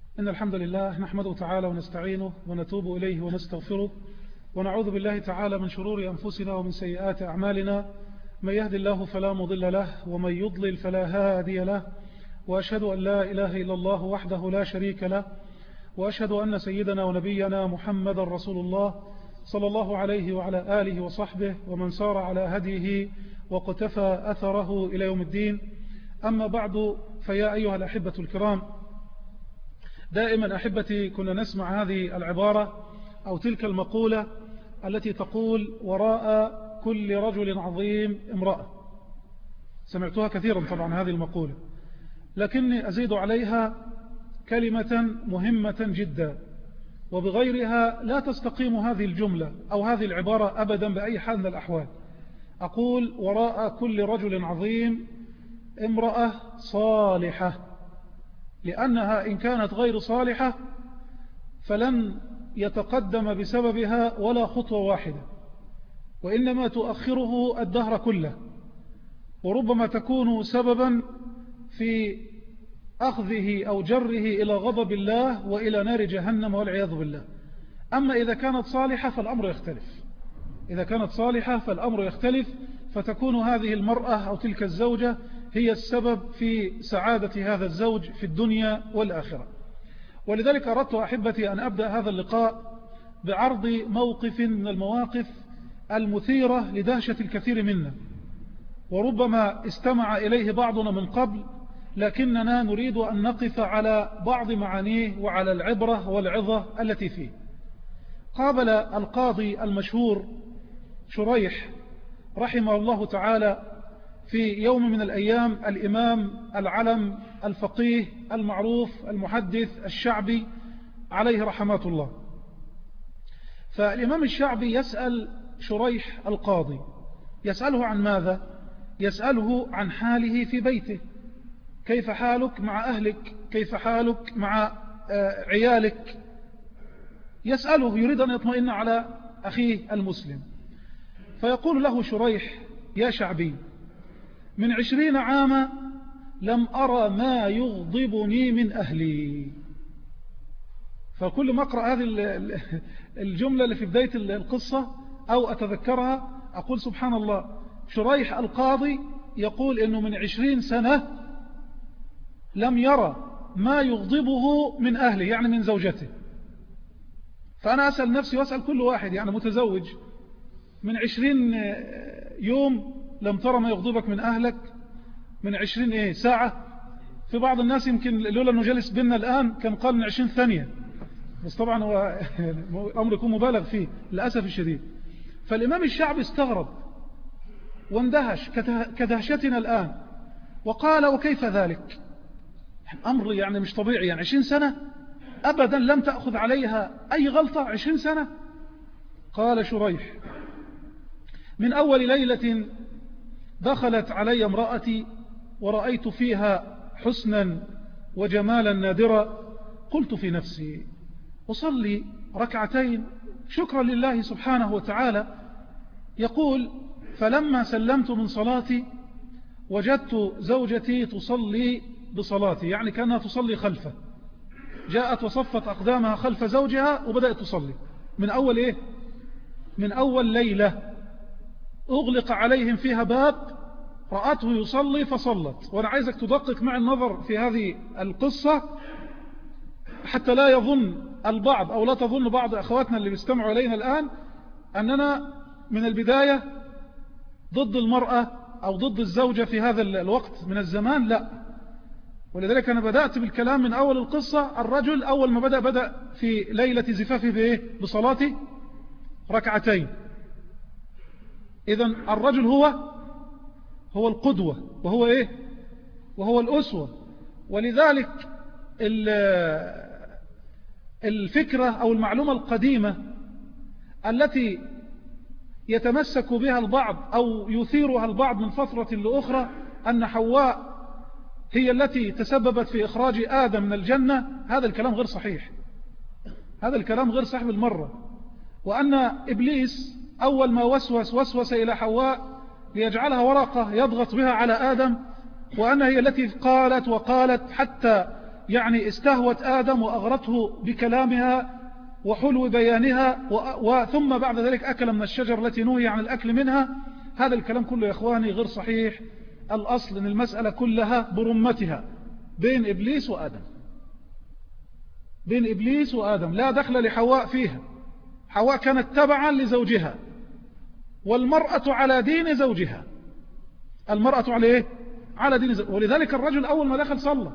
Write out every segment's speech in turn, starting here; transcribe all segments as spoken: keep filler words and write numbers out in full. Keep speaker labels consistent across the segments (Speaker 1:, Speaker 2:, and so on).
Speaker 1: إن الحمد لله نحمده تعالى ونستعينه ونتوب إليه ونستغفره ونعوذ بالله تعالى من شرور أنفسنا ومن سيئات أعمالنا. من يهد الله فلا مضل له ومن يضلل فلا هادي له، وأشهد أن لا إله إلا الله وحده لا شريك له، وأشهد أن سيدنا ونبينا محمد رسول الله صلى الله عليه وعلى آله وصحبه ومن سار على هديه وقتفى أثره إلى يوم الدين. أما بعد، فيا أيها الأحبة الكرام، دائما أحبتي كنا نسمع هذه العبارة أو تلك المقولة التي تقول: وراء كل رجل عظيم امرأة. سمعتها كثيرا طبعا هذه المقولة، لكني أزيد عليها كلمة مهمة جدا، وبغيرها لا تستقيم هذه الجملة أو هذه العبارة أبدا بأي حال من الأحوال. أقول: وراء كل رجل عظيم امرأة صالحة، لأنها إن كانت غير صالحة فلن يتقدم بسببها ولا خطوة واحدة، وإنما تؤخره الدهر كله، وربما تكون سببا في أخذه أو جره إلى غضب الله وإلى نار جهنم والعياذ بالله. أما إذا كانت صالحة فالأمر يختلف، إذا كانت صالحة فالأمر يختلف، فتكون هذه المرأة أو تلك الزوجة هي السبب في سعادة هذا الزوج في الدنيا والآخرة. ولذلك أردت أحبتي أن أبدأ هذا اللقاء بعرض موقف من المواقف المثيرة لدهشة الكثير منا، وربما استمع إليه بعضنا من قبل، لكننا نريد أن نقف على بعض معانيه وعلى العبرة والعظة التي فيه. قابل القاضي المشهور شريح رحمه الله تعالى في يوم من الأيام الإمام العلم الفقيه المعروف المحدث الشعبي عليه رحمات الله. فالإمام الشعبي يسأل شريح القاضي، يسأله عن ماذا؟ يسأله عن حاله في بيته، كيف حالك مع أهلك، كيف حالك مع عيالك، يسأله يريد أن يطمئن على أخيه المسلم. فيقول له شريح: يا شعبي، من عشرين عاما لم أرى ما يغضبني من أهلي. فكل ما أقرأ هذه الجملة اللي في بداية القصة أو أتذكرها أقول: سبحان الله، شريح القاضي يقول إنه من عشرين سنة لم يرى ما يغضبه من أهله، يعني من زوجته. فأنا أسأل نفسي وأسأل كل واحد يعني متزوج، من عشرين يوم لم ترى ما يغضبك من أهلك؟ من عشرين إيه ساعة؟ في بعض الناس يمكن لولا أنه جلس بيننا الآن كان قال من عشرين ثانية، بس طبعا هو أمر يكون مبالغ فيه للأسف الشديد. فالإمام الشعبي استغرب واندهش كدهشتنا الآن، وقال: وكيف ذلك؟ أمر يعني مش طبيعي، يعني عشرين سنة أبدا لم تأخذ عليها أي غلطة، عشرين سنة. قال شريح: من أول ليلة دخلت علي امرأتي ورأيت فيها حسنا وجمالا نادرا، قلت في نفسي: أصلي ركعتين شكرا لله سبحانه وتعالى. يقول: فلما سلمت من صلاتي وجدت زوجتي تصلي بصلاتي، يعني كانها تصلي خلفه، جاءت وصفت أقدامها خلف زوجها وبدأت تصلي. من أول إيه؟ من أول ليلة أغلق عليهم فيها باب، رأته يصلي فصلت. وأنا عايزك تدقق مع النظر في هذه القصة حتى لا يظن البعض أو لا تظن بعض أخواتنا اللي بيستمعوا إلينا الآن أننا من البداية ضد المرأة أو ضد الزوجة في هذا الوقت من الزمان، لا. ولذلك أنا بدأت بالكلام من أول القصة. الرجل أول ما بدأ بدأ في ليلة زفافه بإيه؟ بصلاته ركعتين. إذن الرجل هو هو القدوة، وهو إيه؟ وهو الأسوة. ولذلك الفكرة أو المعلومة القديمة التي يتمسك بها البعض أو يثيرها البعض من فترة لأخرى أن حواء هي التي تسببت في إخراج آدم من الجنة، هذا الكلام غير صحيح، هذا الكلام غير صحيح بالمرة. وأن إبليس أول ما وسوس وسوس إلى حواء ليجعلها ورقة يضغط بها على آدم، وأنها هي التي قالت وقالت حتى يعني استهوت آدم وأغرته بكلامها وحلو بيانها وثم بعد ذلك أكل من الشجر التي نهي عن الأكل منها. هذا الكلام كله يا إخواني غير صحيح. الأصل أن المسألة كلها برمتها بين إبليس وآدم، بين إبليس وآدم، لا دخل لحواء فيها. حواء كانت تبعا لزوجها، والمرأة على دين زوجها. المرأة على إيه؟ على دين زوجها. ولذلك الرجل أول ما دخل صلى،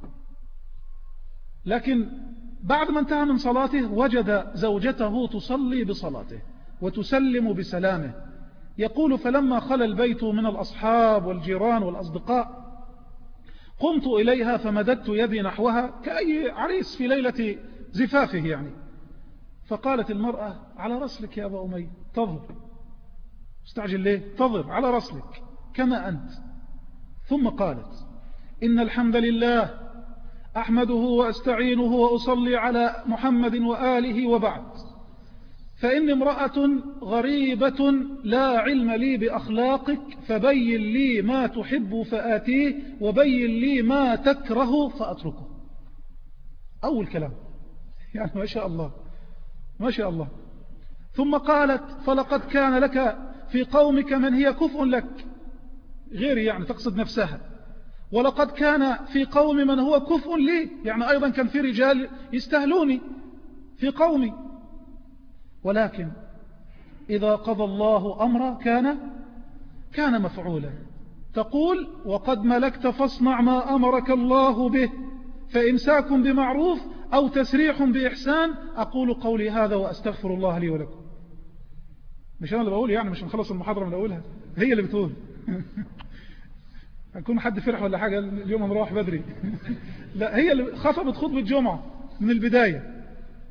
Speaker 1: لكن بعد ما انتهى من صلاته وجد زوجته تصلي بصلاته وتسلم بسلامه. يقول فلما خلى البيت من الأصحاب والجيران والأصدقاء قمت إليها فمددت يدي نحوها كأي عريس في ليلة زفافه يعني. فقالت المرأة على رسلك يا أبا أمي، تظهر استعجل ليه؟ تظهر على رسلك كما أنت. ثم قالت إن الحمد لله أحمده وأستعينه وأصلي على محمد وآله وبعد، فإني امرأة غريبة لا علم لي بأخلاقك، فبين لي ما تحب فآتيه وبين لي ما تكره فأتركه. أول كلام يعني ما شاء الله ما شاء الله. ثم قالت فلقد كان لك في قومك من هي كفء لك، غيري يعني تقصد نفسها، ولقد كان في قوم من هو كفء لي، يعني أيضا كان في رجال يستهلوني في قومي، ولكن إذا قضى الله أمرا كان كان مفعولا. تقول وقد ملكت فاصنع ما أمرك الله به، فإمساك بمعروف أو تسريح بإحسان. أقول قولي هذا وأستغفر الله لي ولكم. مش أنا اللي بقول يعني، مش نخلص المحاضرة من أولها، هي اللي بتقول. هنكون حد فرح ولا حاجة اليوم مروح بدري. لا، هي اللي خطبت خطبة جمعة من البداية.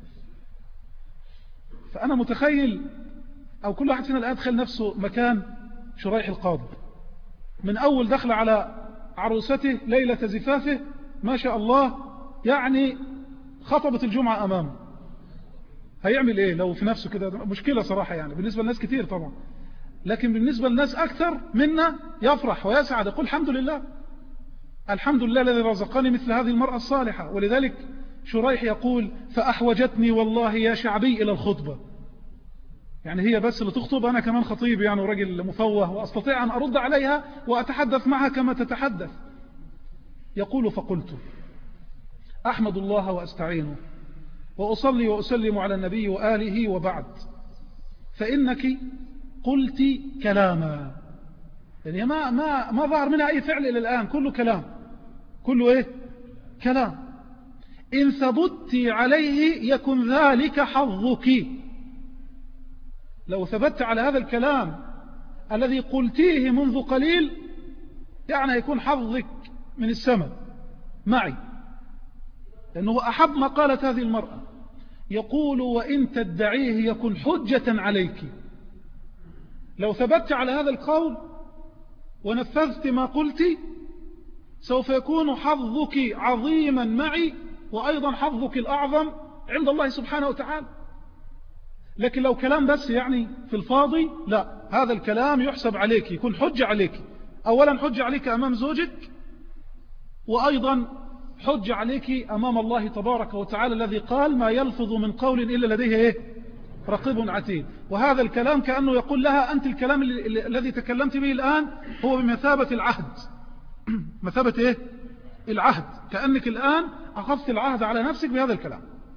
Speaker 1: فأنا متخيل أو كل واحد فينا الآن تخيل نفسه مكان شريح القاضي، من أول دخل على عروسته ليلة زفافه ما شاء الله، يعني خطبت الجمعة أمامه. هيعمل إيه لو في نفسه كده؟ مشكلة صراحة يعني بالنسبة للناس كتير طبعا، لكن بالنسبة للناس أكثر منا يفرح ويسعد، يقول الحمد لله الحمد لله الذي رزقني مثل هذه المرأة الصالحة. ولذلك شريح يقول فأحوجتني والله يا شعبي إلى الخطبة، يعني هي بس اللي تخطب، أنا كمان خطيب يعني ورجل مفوه وأستطيع أن أرد عليها وأتحدث معها كما تتحدث. يقول فقلت أحمد الله وأستعينه وأصلي وأسلم على النبي وآله وبعد، فإنك قلت كلاما، يعني ما ما ما ظهر منها أي فعل إلى الآن، كله كلام، كله إيه؟ كلام. إن ثبت عليه يكن ذلك حظك، لو ثبت على هذا الكلام الذي قلتيه منذ قليل يعني يكون حظك من السماء معي، لأنه أحب ما قالت هذه المرأة. يقول وإن تدعيه يكن حجة عليك، لو ثبت على هذا القول ونفذت ما قلت سوف يكون حظك عظيما معي، وأيضا حظك الأعظم عند الله سبحانه وتعالى. لكن لو كلام بس يعني في الفاضي، لا، هذا الكلام يحسب عليك، يكون حجة عليك، أولا حجة عليك أمام زوجك، وأيضا حجة عليك أمام الله تبارك وتعالى الذي قال ما يلفظ من قول إلا لديه إيه؟ رقيب عتيد. وهذا الكلام كأنه يقول لها أنت الكلام الذي تكلمت به الآن هو بمثابة العهد. مثابة إيه؟ العهد، كأنك الآن أخذت العهد على نفسك بهذا الكلام.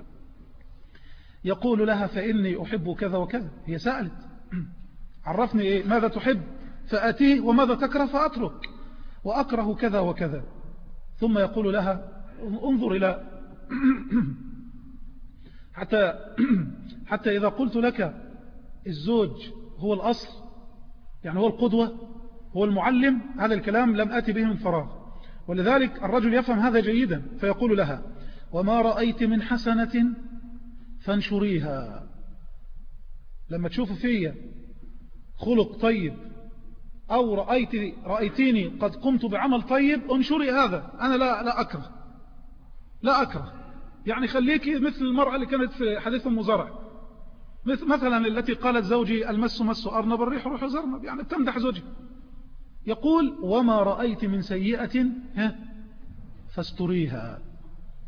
Speaker 1: يقول لها فإني أحب كذا وكذا، هي سألت عرفني إيه؟ ماذا تحب فأتيه، وماذا تكره فأترك، وأكره كذا وكذا. ثم يقول لها انظر إلى حتى حتى إذا قلت لك الزوج هو الأصل، يعني هو القدوة، هو المعلم، هذا الكلام لم أتي به من فراغ. ولذلك الرجل يفهم هذا جيدا، فيقول لها وما رأيت من حسنة فانشريها، لما تشوف فيا خلق طيب أو رأيت رأيتيني قد قمت بعمل طيب انشري هذا، أنا لا لا أكره لا أكره يعني خليكي مثل المرأة اللي كانت في حديث أم زرع مثلا التي قالت زوجي المس مس أرنب الريح روح زرنب، يعني تمدح زوجي. يقول وما رأيت من سيئة فاستريها،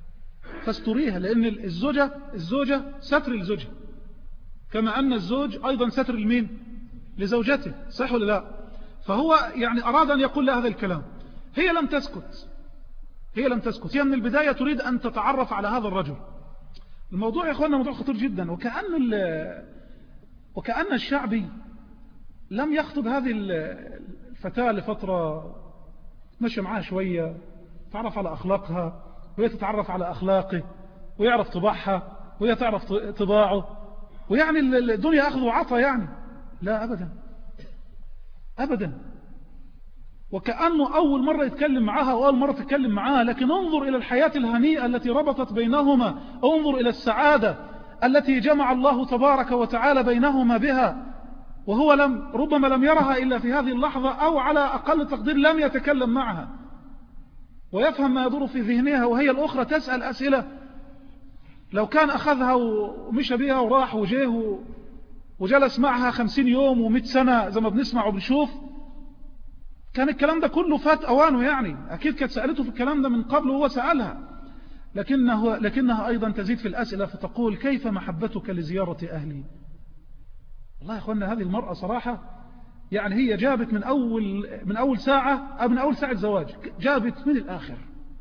Speaker 1: فاستريها، لأن الزوجة الزوجة ستر الزوجة، كما أن الزوج أيضا ستر المين لزوجته، صح ولا لا؟ فهو يعني أراد أن يقول لها هذا الكلام. هي لم تسكت، هي لم تسكت، هي من البداية تريد أن تتعرف على هذا الرجل. الموضوع يا أخوانا موضوع خطير جدا، وكأن وكأن الشعبي لم يخطب هذه الفتاة لفترة، مشى معها شوية، تعرف على أخلاقها، وهي تتعرف على أخلاقه، ويعرف طباعها، وهي تعرف طباعه، ويعني الدنيا أخذ وعطى يعني. لا أبدا أبدا، وكأنه أول مرة يتكلم معها وأول مرة تتكلم معها. لكن انظر إلى الحياة الهنيئة التي ربطت بينهما، انظر إلى السعادة التي جمع الله تبارك وتعالى بينهما بها، وهو لم ربما لم يرها إلا في هذه اللحظة، أو على أقل تقدير لم يتكلم معها ويفهم ما يدور في ذهنها، وهي الأخرى تسأل أسئلة. لو كان أخذها ومشى بها وراح وجيه وجلس معها خمسين يوم ومئة سنة زي ما بنسمع وبنشوف، كان الكلام ده كله فات أوانه يعني. أكيد كانت سألته في الكلام ده من قبل وهو سألها، لكنه لكنها أيضا تزيد في الأسئلة فتقول: كيف محبتك لزيارة أهلي؟ والله يا أخوانا هذه المرأة صراحة يعني هي جابت من أول من أول ساعة أو من أول ساعة زواج، جابت من الآخر،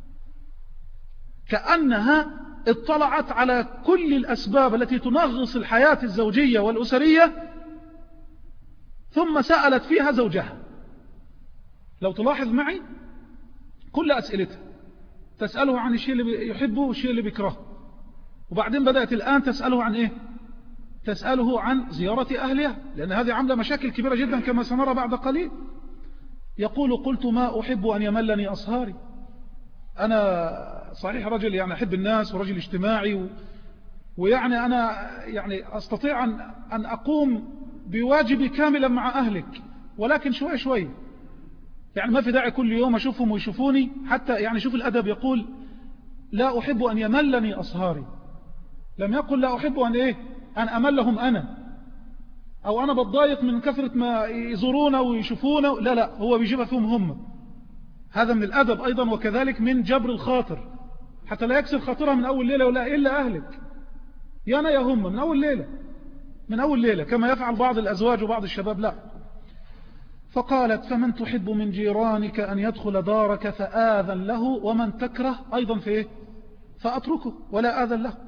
Speaker 1: كأنها اطلعت على كل الأسباب التي تنغص الحياة الزوجية والأسرية، ثم سألت فيها زوجها. لو تلاحظ معي كل أسئلتها تسأله عن الشيء اللي يحبه والشيء اللي بيكرهه، وبعدين بدأت الآن تسأله عن إيه؟ تسأله عن زيارة أهلها، لأن هذه عاملة مشاكل كبيرة جدا كما سنرى بعد قليل. يقول: قلت ما أحب أن يملني أصهاري. أنا صحيح رجل يعني أحب الناس ورجل اجتماعي و... ويعني أنا يعني أستطيع أن, أن أقوم بواجبي كاملا مع أهلك، ولكن شوي شوي يعني ما في داعي كل يوم أشوفهم ويشوفوني. حتى يعني شوف الأدب، يقول: لا أحب أن يملني أصهاري. لم يقل لا أحب أن إيه أن أملهم أنا، أو أنا بتضايق من كثرة ما يزورونا ويشوفونا. لا لا، هو بيجيبها فيهم هم. هذا من الأدب أيضا، وكذلك من جبر الخاطر، حتى لا يكسر خاطرها من أول ليلة، ولا إلا أهلك يا أنا يا هم، من أول ليلة من أول ليلة كما يفعل بعض الأزواج وبعض الشباب. لا. فقالت: فمن تحب من جيرانك أن يدخل دارك فآذن له، ومن تكره أيضا في إيه فأتركه ولا آذن له.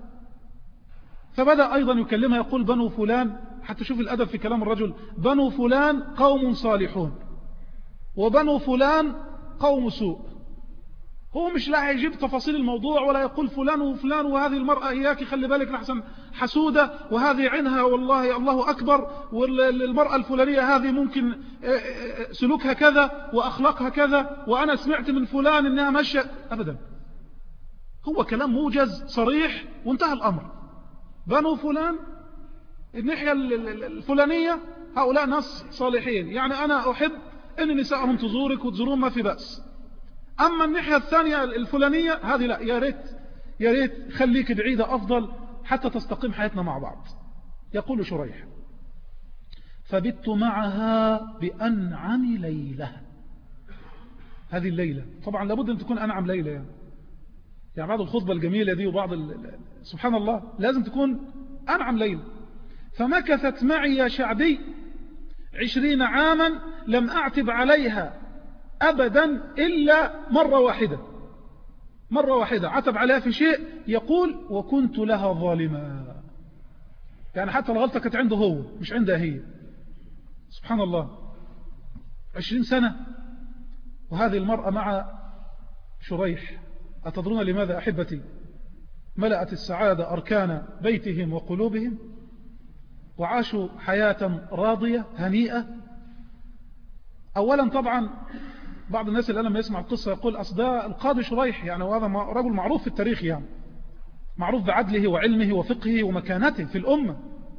Speaker 1: فبدأ أيضا يكلمها، يقول: بنو فلان، حتى شوف الأدب في كلام الرجل، بنو فلان قوم صالحون، وبنو فلان قوم سوء. هو مش لا يجيب تفاصيل الموضوع، ولا يقول فلان وفلان، وهذه المرأة إياك خلي بالك لحسن حسودة، وهذه عينها والله الله أكبر، والمرأة الفلانية هذه ممكن سلوكها كذا وأخلاقها كذا، وأنا سمعت من فلان إنها ماشية. أبدا، هو كلام موجز صريح وانتهى الأمر. بنو فلان الناحية الفلانية هؤلاء ناس صالحين، يعني أنا أحب أن نساءهم تزورك وتزورون، ما في بأس. أما الناحية الثانية الفلانية هذه لا، يا ريت يا ريت خليك بعيدة أفضل حتى تستقيم حياتنا مع بعض. يقول شريح: فبت معها بأنعم ليلة. هذه الليلة طبعا لابد أن تكون أنعم ليلة، يعني, يعني بعد الخطبة الجميلة دي وبعض سبحان الله لازم تكون أنعم ليلة. فمكثت معي يا شعبي عشرين عاما لم أعتب عليها أبدا إلا مرة واحدة، مرة واحدة عتب عليها في شيء. يقول: وكنت لها ظالما. يعني حتى الغلطة كانت عنده هو مش عندها هي. سبحان الله، عشرين سنة وهذه المرأة مع شريح. أتدرون لماذا أحبتي ملأت السعادة أركان بيتهم وقلوبهم، وعاشوا حياة راضية هنيئة؟ أولا طبعا بعض الناس اللي لما يسمع القصة يقول: أصل ده القاضي شريح، يعني وهذا رجل معروف في التاريخ، يعني معروف بعدله وعلمه وفقهه ومكانته في الأمة.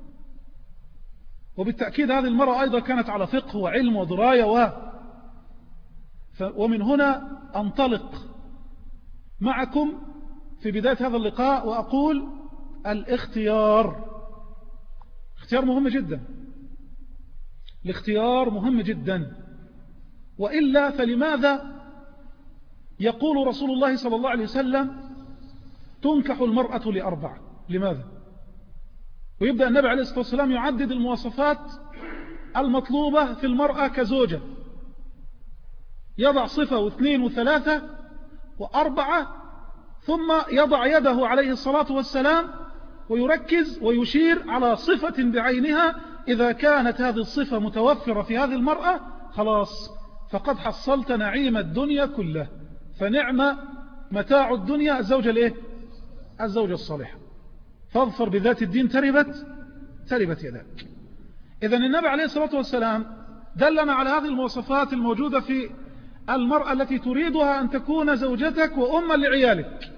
Speaker 1: وبالتأكيد هذه المرأة أيضا كانت على فقه وعلم ودراية و... ومن هنا أنطلق معكم في بداية هذا اللقاء وأقول: الاختيار اختيار مهم جدا، الاختيار مهم جدا. وإلا فلماذا يقول رسول الله صلى الله عليه وسلم: تنكح المرأة لأربع. لماذا؟ ويبدأ النبي عليه الصلاة والسلام يعدد المواصفات المطلوبة في المرأة كزوجة، يضع صفة واثنين وثلاثة وأربعة، ثم يضع يده عليه الصلاة والسلام ويركز ويشير على صفة بعينها. إذا كانت هذه الصفة متوفرة في هذه المرأة خلاص فقد حصلت نعيم الدنيا كله، فنعم متاع الدنيا الزوجة الايه؟ الزوجة الصالحة. فاظفر بذات الدين تربت تربت يداك. إذن النبي عليه الصلاة والسلام دلنا على هذه المواصفات الموجودة في المرأة التي تريدها أن تكون زوجتك وأما لعيالك.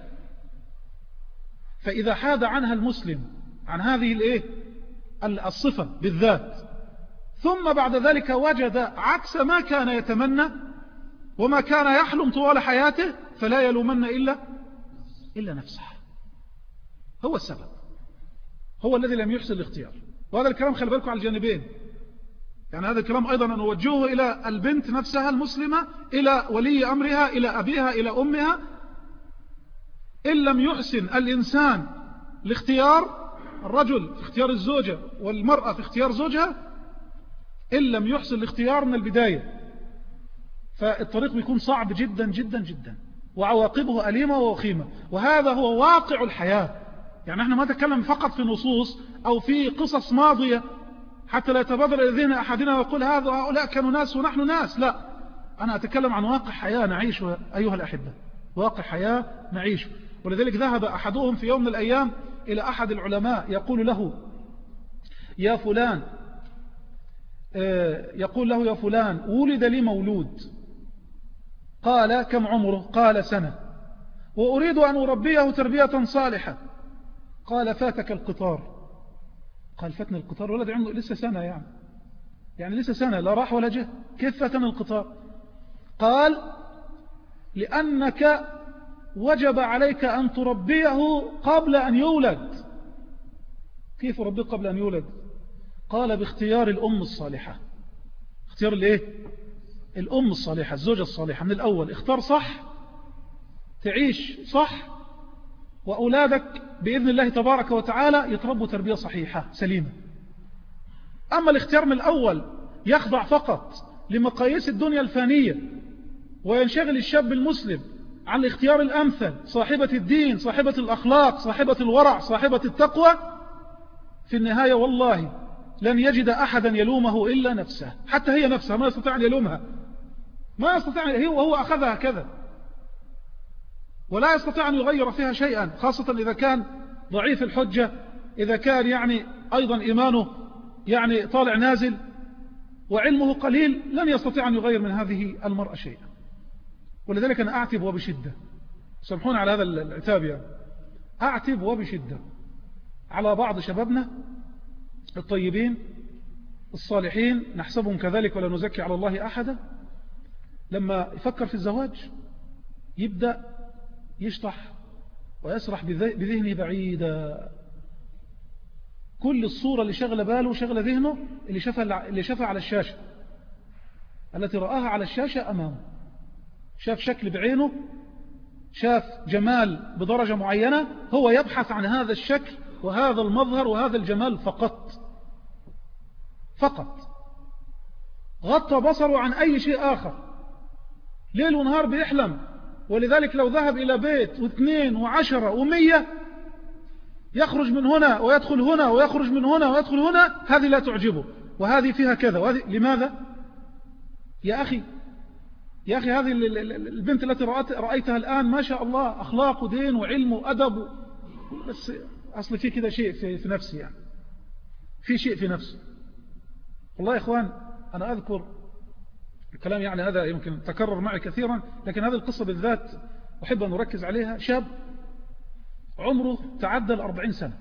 Speaker 1: فإذا حاد عنها المسلم عن هذه الايه؟ الصفة بالذات، ثم بعد ذلك وجد عكس ما كان يتمنى وما كان يحلم طوال حياته، فلا يلومن إلا إلا نفسه. هو السبب، هو الذي لم يحسن الاختيار. وهذا الكلام خلي بالكم على الجانبين، يعني هذا الكلام أيضا أن نوجهه إلى البنت نفسها المسلمة، إلى ولي أمرها، إلى أبيها، إلى أمها. إن لم يحسن الإنسان الاختيار، الرجل في اختيار الزوجة والمرأة في اختيار زوجها، إن لم يحسن الاختيار من البداية فالطريق بيكون صعب جدا جدا جدا، وعواقبه أليمة ووخيمة. وهذا هو واقع الحياة. يعني احنا ما نتكلم فقط في نصوص أو في قصص ماضية حتى لا يتبادر إلى ذهن أحدنا ويقول هذا هؤلاء كانوا ناس ونحن ناس. لا، أنا أتكلم عن واقع حياة نعيشه أيها الأحبة، واقع حياة نعيشه. ولذلك ذهب أحدهم في يوم من الأيام إلى أحد العلماء يقول له يا فلان يقول له يا فلان ولد لي مولود. قال كم عمره؟ قال سنة، وأريد أن أربيه تربية صالحة. قال فاتك القطار. قال فاتني القطار؟ ولد عنده لسه سنة، يعني يعني لسه سنة لا راح ولا جه، كيف فاتني القطار؟ قال لأنك وجب عليك أن تربيه قبل أن يولد. كيف أربيه قبل أن يولد؟ قال باختيار الأم الصالحة. اختيار الايه؟ الأم الصالحة، الزوجة الصالحة من الأول. اختار صح تعيش صح، وأولادك بإذن الله تبارك وتعالى يتربوا تربية صحيحة سليمة. أما الاختيار من الأول يخضع فقط لمقاييس الدنيا الفانية، وينشغل الشاب المسلم عن الاختيار الأمثل، صاحبة الدين، صاحبة الأخلاق، صاحبة الورع، صاحبة التقوى، في النهاية والله لن يجد أحدا يلومه إلا نفسه. حتى هي نفسها ما يستطيع أن يلومها، ما يستطيع، هي وهو أخذها كذا، ولا يستطيع أن يغير فيها شيئا، خاصة إذا كان ضعيف الحجة، إذا كان يعني أيضا إيمانه يعني طالع نازل وعلمه قليل، لن يستطيع أن يغير من هذه المرأة شيئا. ولذلك أنا أعتب وبشدة، سامحوني على هذا العتاب، يعني أعتب وبشدة على بعض شبابنا الطيبين الصالحين، نحسبهم كذلك ولا نزكي على الله أحدا، لما يفكر في الزواج يبدأ يشطح ويسرح بذهنه بعيدا. كل الصورة اللي شغل باله شغل ذهنه اللي شافها اللي شافها على الشاشة، التي رآها على الشاشة أمامه. شاف شكل بعينه، شاف جمال بدرجة معينة، هو يبحث عن هذا الشكل وهذا المظهر وهذا الجمال فقط فقط. غطى بصره عن أي شيء آخر، ليل ونهار بيحلم. ولذلك لو ذهب إلى بيت واثنين وعشرة ومية، يخرج من هنا ويدخل هنا ويخرج من هنا ويدخل هنا، هذه لا تعجبه وهذه فيها كذا وهذه. لماذا؟ يا أخي يا أخي هذه البنت التي رأيتها الآن ما شاء الله أخلاق ودين وعلم وأدب، بس أصل في كده شيء في, في نفسي، يعني في شيء في نفسي. والله يا إخوان أنا أذكر الكلام، يعني هذا يمكن تكرر معي كثيرا، لكن هذه القصة بالذات أحب أن أركز عليها. شاب عمره تعدى الأربعين سنة،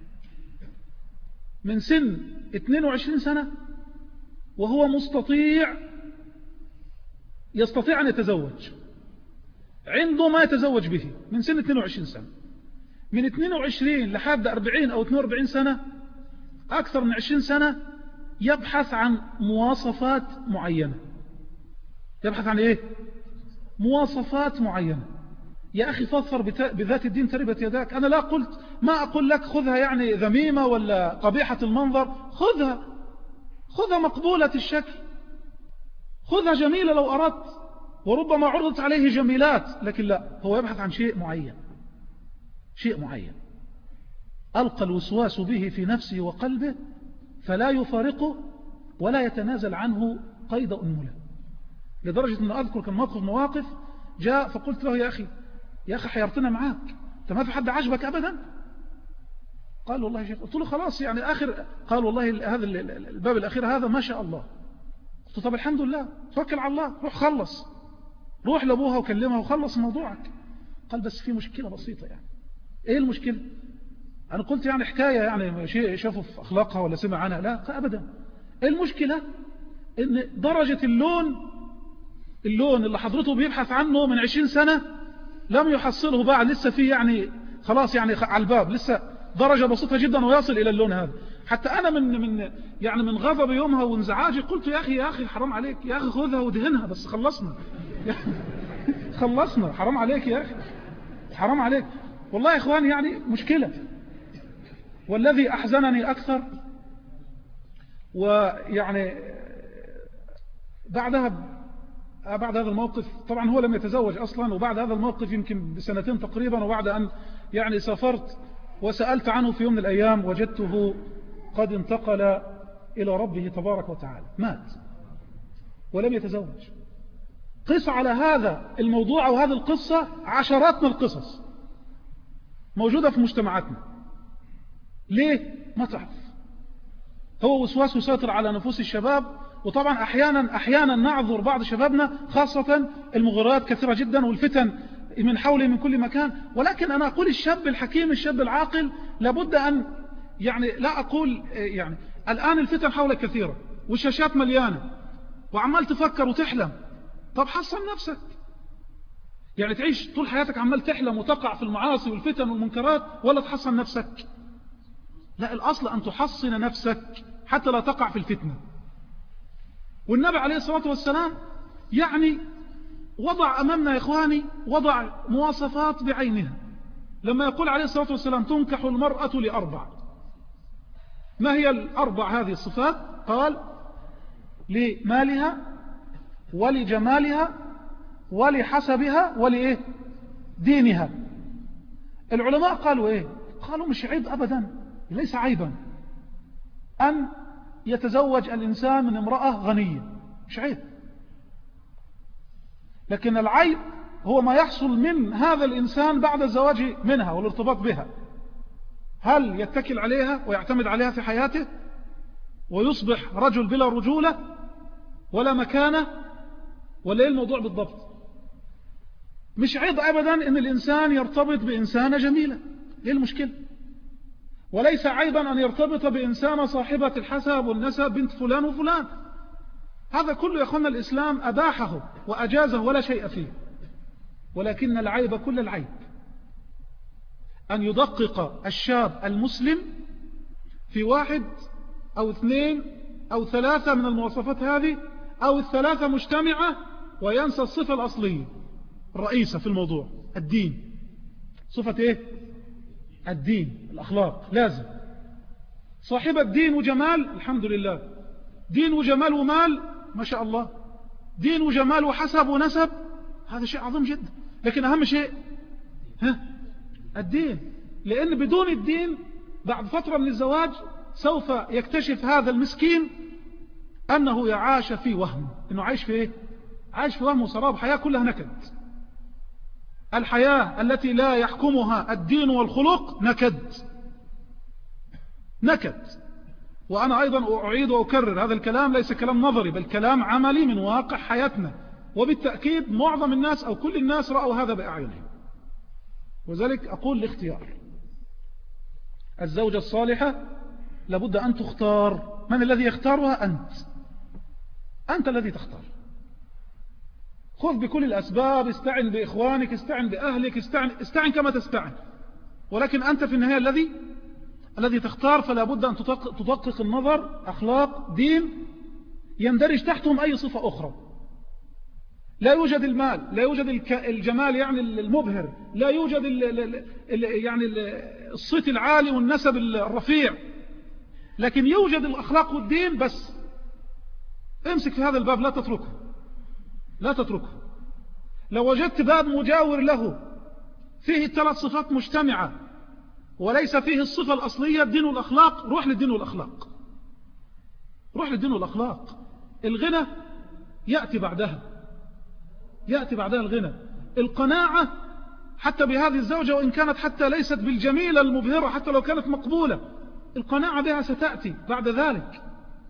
Speaker 1: من سن اثنين وعشرين سنة وهو مستطيع يستطيع أن يتزوج، عنده ما يتزوج به من سن اثنين وعشرين سنة. من اثنين وعشرين لحد أربعين أو اثنين وأربعين سنة، أكثر من عشرين سنة، يبحث عن مواصفات معينة. يبحث عن إيه؟ مواصفات معينة. يا أخي فاظفر بذات الدين تربت يداك. أنا لا قلت، ما أقول لك خذها يعني ذميمة ولا قبيحة المنظر، خذها خذها مقبولة الشكل، خذها جميلة لو أردت، وربما عرضت عليه جميلات، لكن لا، هو يبحث عن شيء معين، شيء معين ألقى الوسواس به في نفسه وقلبه فلا يفارقه ولا يتنازل عنه قيد أنمله. لدرجة أن أذكر كان موقف مواقف جاء فقلت له يا أخي يا أخي حيرتنا معاك، أنت ما في حد عجبك أبدا؟ قال والله يا شيخ. قلت له خلاص يعني آخر، قال والله هذا الباب الأخير هذا ما شاء الله. قلت له طب الحمد لله، توكل على الله، روح خلص، روح لأبوها وكلمها وخلص موضوعك. قال بس في مشكلة بسيطة. يعني إيه المشكلة؟ أنا قلت يعني حكاية يعني شيء شافه في أخلاقها ولا سمع عنها، لا أبدا. إيه المشكلة؟ إن درجة اللون اللون اللي حضرته بيبحث عنه من عشرين سنة لم يحصله بعد، لسه فيه يعني خلاص يعني على الباب، لسه درجة بسيطة جدا ويصل إلى اللون هذا. حتى أنا من من يعني من غضب يومها وانزعاجي قلت يا أخي يا أخي حرام عليك يا أخي، خذها ودهنها بس خلصنا خلصنا، حرام عليك يا أخي، حرام عليك والله يا إخواني، يعني مشكلة. والذي أحزنني أكثر ويعني بعدها بعد هذا الموقف، طبعا هو لم يتزوج أصلا، وبعد هذا الموقف يمكن بسنتين تقريبا، وبعد أن يعني سافرت وسألت عنه في يوم من الأيام وجدته قد انتقل إلى ربه تبارك وتعالى، مات ولم يتزوج. قس على هذا الموضوع أو هذه القصة عشرات من القصص موجودة في مجتمعاتنا. ليه؟ ما تعرف. هو وسواس يسيطر على نفوس الشباب، وطبعا أحيانا أحيانا نعذر بعض شبابنا، خاصة المغريات كثيرة جدا والفتن من حوله من كل مكان. ولكن أنا أقول الشاب الحكيم الشاب العاقل لابد أن يعني لا أقول يعني الآن الفتن حولك كثيرة والشاشات مليانة وعمال تفكر وتحلم. طب حصن نفسك، يعني تعيش طول حياتك عمال تحلم وتقع في المعاصي والفتن والمنكرات ولا تحصن نفسك؟ لا، الأصل أن تحصن نفسك حتى لا تقع في الفتنة. والنبي عليه الصلاة والسلام يعني وضع أمامنا يا إخواني، وضع مواصفات بعينها لما يقول عليه الصلاة والسلام تنكح المرأة لأربع. ما هي الأربع هذه الصفات؟ قال لمالها ولجمالها ولحسبها ولإيه دينها. العلماء قالوا إيه؟ قالوا مش عيب أبدا، ليس عيبا أن يتزوج الإنسان من امرأة غنية، مش عيب. لكن العيب هو ما يحصل من هذا الإنسان بعد الزواج منها والارتباط بها. هل يتكل عليها ويعتمد عليها في حياته ويصبح رجل بلا رجولة ولا مكانة، ولا ايه الموضوع بالضبط؟ مش عيب أبدا أن الإنسان يرتبط بإنسانة جميلة، ايه المشكلة؟ وليس عيبا أن يرتبط بإنسانة صاحبة الحسب والنسب بنت فلان وفلان. هذا كله يا أخوانا الإسلام أباحه وأجازه ولا شيء فيه. ولكن العيب كل العيب أن يدقق الشاب المسلم في واحد أو اثنين أو ثلاثة من المواصفات هذه، أو الثلاثة مجتمعة، وينسى الصفة الأصلية الرئيسة في الموضوع، الدين. صفة إيه؟ الدين، الأخلاق. لازم صاحبة دين وجمال، الحمد لله، دين وجمال ومال ما شاء الله، دين وجمال وحسب ونسب، هذا شيء عظيم جدا. لكن أهم شيء ها الدين، لأن بدون الدين بعد فترة من الزواج سوف يكتشف هذا المسكين أنه يعاش في وهم، أنه عايش في إيه؟ عايش في وهم وسراب، حياة كلها نكد. الحياة التي لا يحكمها الدين والخلق نكد نكد. وأنا أيضا أعيد وأكرر هذا الكلام ليس كلام نظري، بل كلام عملي من واقع حياتنا، وبالتأكيد معظم الناس أو كل الناس رأوا هذا بأعينهم. وذلك أقول الاختيار، الزوجة الصالحة لابد أن تختار. من الذي يختارها؟ أنت أنت الذي تختار. خذ بكل الأسباب، استعن بإخوانك، استعن بأهلك، استعن, استعن كما تستعن، ولكن أنت في النهاية الذي الذي تختار. فلا بد أن تدقق النظر، أخلاق، دين، يندرج تحتهم أي صفة أخرى. لا يوجد المال، لا يوجد الجمال يعني المبهر، لا يوجد يعني الصيت العالي والنسب الرفيع، لكن يوجد الأخلاق والدين بس. امسك في هذا الباب، لا تتركه، لا تتركه. لو وجدت باب مجاور له فيه الثلاث صفات مجتمعة وليس فيه الصفة الأصلية الدين والأخلاق، روح للدين والأخلاق، روح للدين والأخلاق. الغنى يأتي بعدها، يأتي بعدها الغنى. القناعة حتى بهذه الزوجة وإن كانت حتى ليست بالجميلة المبهرة، حتى لو كانت مقبولة، القناعة بها ستأتي بعد ذلك.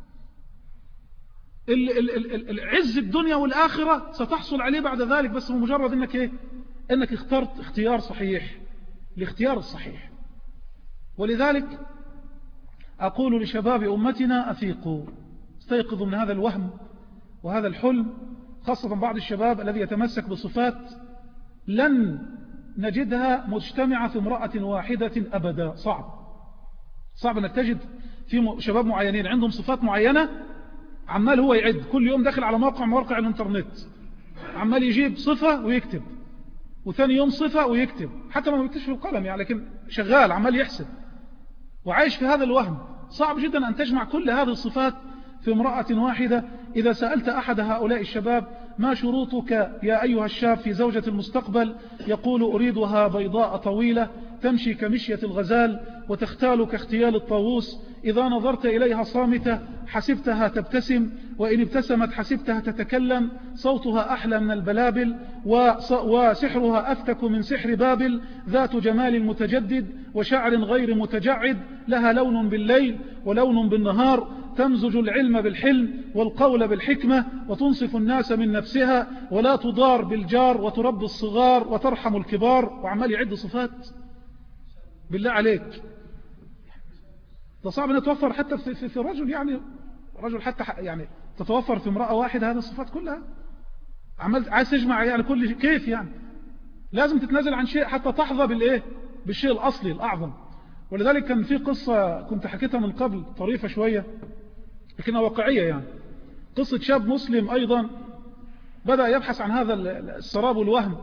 Speaker 1: العز الدنيا والآخرة ستحصل عليه بعد ذلك، بس بمجرد انك ايه؟ انك اخترت اختيار صحيح، الاختيار الصحيح. ولذلك أقول لشباب أمتنا أفيقوا، استيقظوا من هذا الوهم وهذا الحلم، خاصة بعض الشباب الذي يتمسك بصفات لن نجدها مجتمعة في امرأة واحدة أبدا. صعب، صعب أنك تجد في شباب معينين عندهم صفات معينة، عمال هو يعد كل يوم داخل على موقع مواقع الانترنت، عمال يجيب صفة ويكتب، وثاني يوم صفة ويكتب، حتى ما بيكتبش في القلم يعني، لكن شغال عمال يحسب وعايش في هذا الوهم. صعب جدا أن تجمع كل هذه الصفات في امرأة واحدة. إذا سألت أحد هؤلاء الشباب ما شروطك يا أيها الشاب في زوجة المستقبل، يقول أريدها بيضاء طويلة تمشي كمشية الغزال وتختال كاختيال الطاووس، إذا نظرت إليها صامتة حسبتها تبتسم، وإن ابتسمت حسبتها تتكلم، صوتها أحلى من البلابل وسحرها أفتك من سحر بابل، ذات جمال متجدد وشعر غير متجعد، لها لون بالليل ولون بالنهار، تمزج العلم بالحلم والقول بالحكمة، وتنصف الناس من نفسها ولا تضار بالجار، وتربي الصغار وترحم الكبار. وعمال يعد صفات. بالله عليك، ده صعب أن يتوفر حتى في, في, في رجل، يعني رجل حتى يعني تتوفر في امرأة واحدة هذه الصفات كلها. عمال عايز تجمع يعني كل شيء، كيف يعني؟ لازم تتنازل عن شيء حتى تحظى بالإيه؟ بالشيء الأصلي الأعظم. ولذلك كان في قصة كنت حكيتها من قبل طريفة شوية لكنها واقعية، يعني قصة شاب مسلم أيضا بدأ يبحث عن هذا السراب والوهم،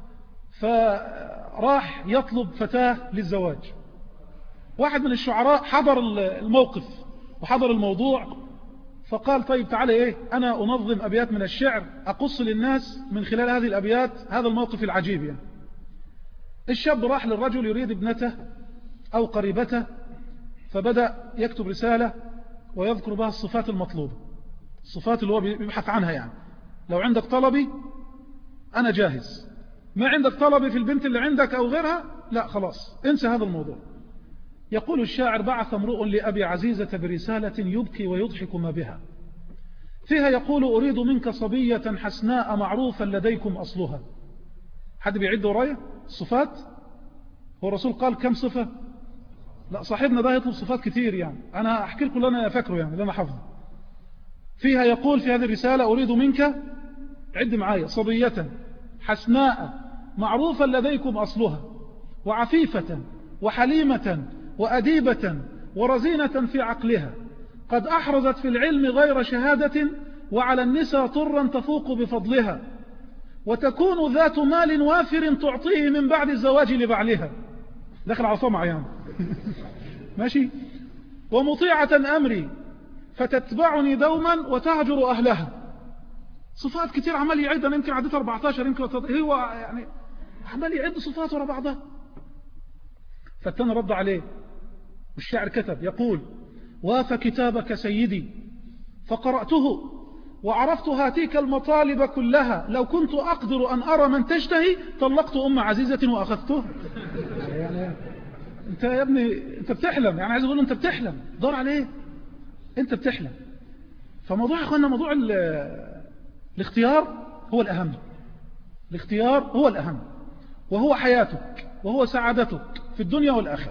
Speaker 1: فراح يطلب فتاة للزواج. واحد من الشعراء حضر الموقف وحضر الموضوع، فقال طيب تعالى ايه، انا انظم ابيات من الشعر اقص للناس من خلال هذه الابيات هذا الموقف العجيب. يعني الشاب راح للرجل يريد ابنته او قريبته، فبدأ يكتب رسالة ويذكر بها الصفات المطلوبة، الصفات اللي هو بيبحث عنها. يعني لو عندك طلبي انا جاهز، ما عندك طلبي في البنت اللي عندك او غيرها لا خلاص انسى هذا الموضوع. يقول الشاعر بعث امرؤ لأبي عزيزة برسالة يبكي ويضحك ما بها، فيها يقول أريد منك صبية حسناء معروفا لديكم أصلها. حد بيعد ورايا الصفات؟ هو الرسول قال كم صفة؟ لا صاحبنا ده يطلب صفات كتير، يعني أنا أحكي لكم اللي أنا فاكره يعني اللي أنا حفظه. فيها يقول في هذه الرسالة أريد منك، عد معايا، صبية حسناء معروفا لديكم أصلها، وعفيفة وحليمة وأديبة ورزينة في عقلها، قد أحرزت في العلم غير شهادة، وعلى النساء طرا تفوق بفضلها، وتكون ذات مال وافر تعطيه من بعد الزواج لبعلها. دخل على طمع يعني ماشي. ومطيعة أمري فتتبعني دوما وتهجر أهلها. صفات كتير عمال يعد، أنا يمكن عدت أربعة عشر يمكن هو يعني عمال يعد صفات ورا بعضها. فالتاني رد عليه والشاعر كتب يقول واف كتابك سيدي فقرأته وعرفت هاتيك المطالب كلها، لو كنت أقدر أن أرى من تشتهي طلقت أم عزيزة وأخذتها. يعني أنت يا ابني أنت بتحلم، يعني عايز أقول أنت بتحلم، دور عليه أنت بتحلم. فموضوع يا أخوانا موضوع الاختيار هو الأهم، الاختيار هو الأهم، وهو حياتك وهو سعادتك في الدنيا والآخرة.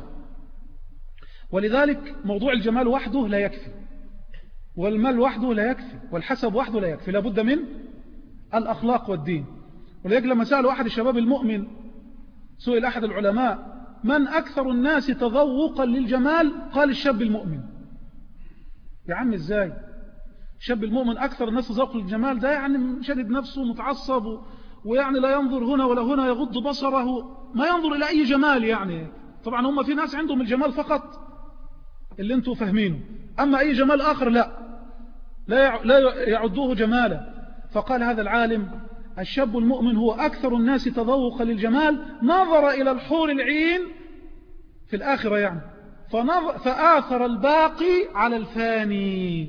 Speaker 1: ولذلك موضوع الجمال وحده لا يكفي، والمال وحده لا يكفي، والحسب وحده لا يكفي، لابد من الأخلاق والدين. ولذلك لما سألوا أحد الشباب المؤمن، سئل أحد العلماء من أكثر الناس تذوقا للجمال؟ قال الشاب المؤمن. يا عم إزاي؟ الشاب المؤمن أكثر الناس ذوق للجمال، ده يعني شدد نفسه متعصب ويعني لا ينظر هنا ولا هنا، يغض بصره، ما ينظر إلى أي جمال. يعني طبعا هم في ناس عندهم الجمال فقط اللي انتوا فاهمينه، أما أي جمال آخر لا لا يعدوه جمالا. فقال هذا العالم: الشاب المؤمن هو أكثر الناس تذوقا للجمال، نظر إلى الحور العين في الآخرة يعني فآثر الباقي على الفاني.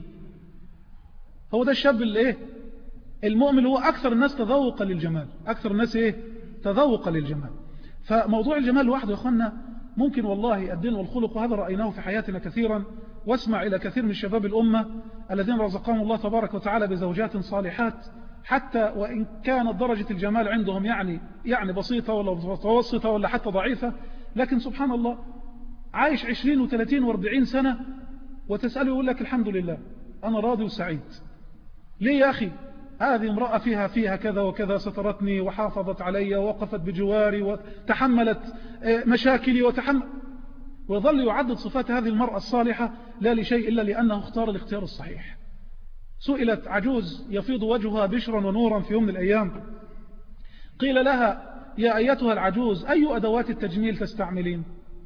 Speaker 1: هو ده الشاب اللي إيه؟ المؤمن هو أكثر الناس تذوقا للجمال، أكثر الناس إيه؟ تذوقا للجمال. فموضوع الجمال لوحده يا أخوانا ممكن والله الدين والخلق، وهذا رأيناه في حياتنا كثيرا. واسمع إلى كثير من شباب الأمة الذين رزقهم الله تبارك وتعالى بزوجات صالحات، حتى وإن كانت درجة الجمال عندهم يعني يعني بسيطة ولا متوسطة ولا حتى ضعيفة، لكن سبحان الله عايش عشرين وثلاثين واربعين سنة وتسأله يقول لك الحمد لله أنا راضي وسعيد. ليه يا أخي؟ هذه امرأة فيها فيها كذا وكذا، سترتني وحافظت علي ووقفت بجواري وتحملت مشاكلي وتحمل، ويظل يعدد صفات هذه المرأة الصالحة لا لشيء إلا لأنه اختار الاختيار الصحيح. سئلت عجوز يفيض وجهها بشرا ونورا في يوم من الأيام، قيل لها: يا أيتها العجوز أي أدوات التجميل تستعملين؟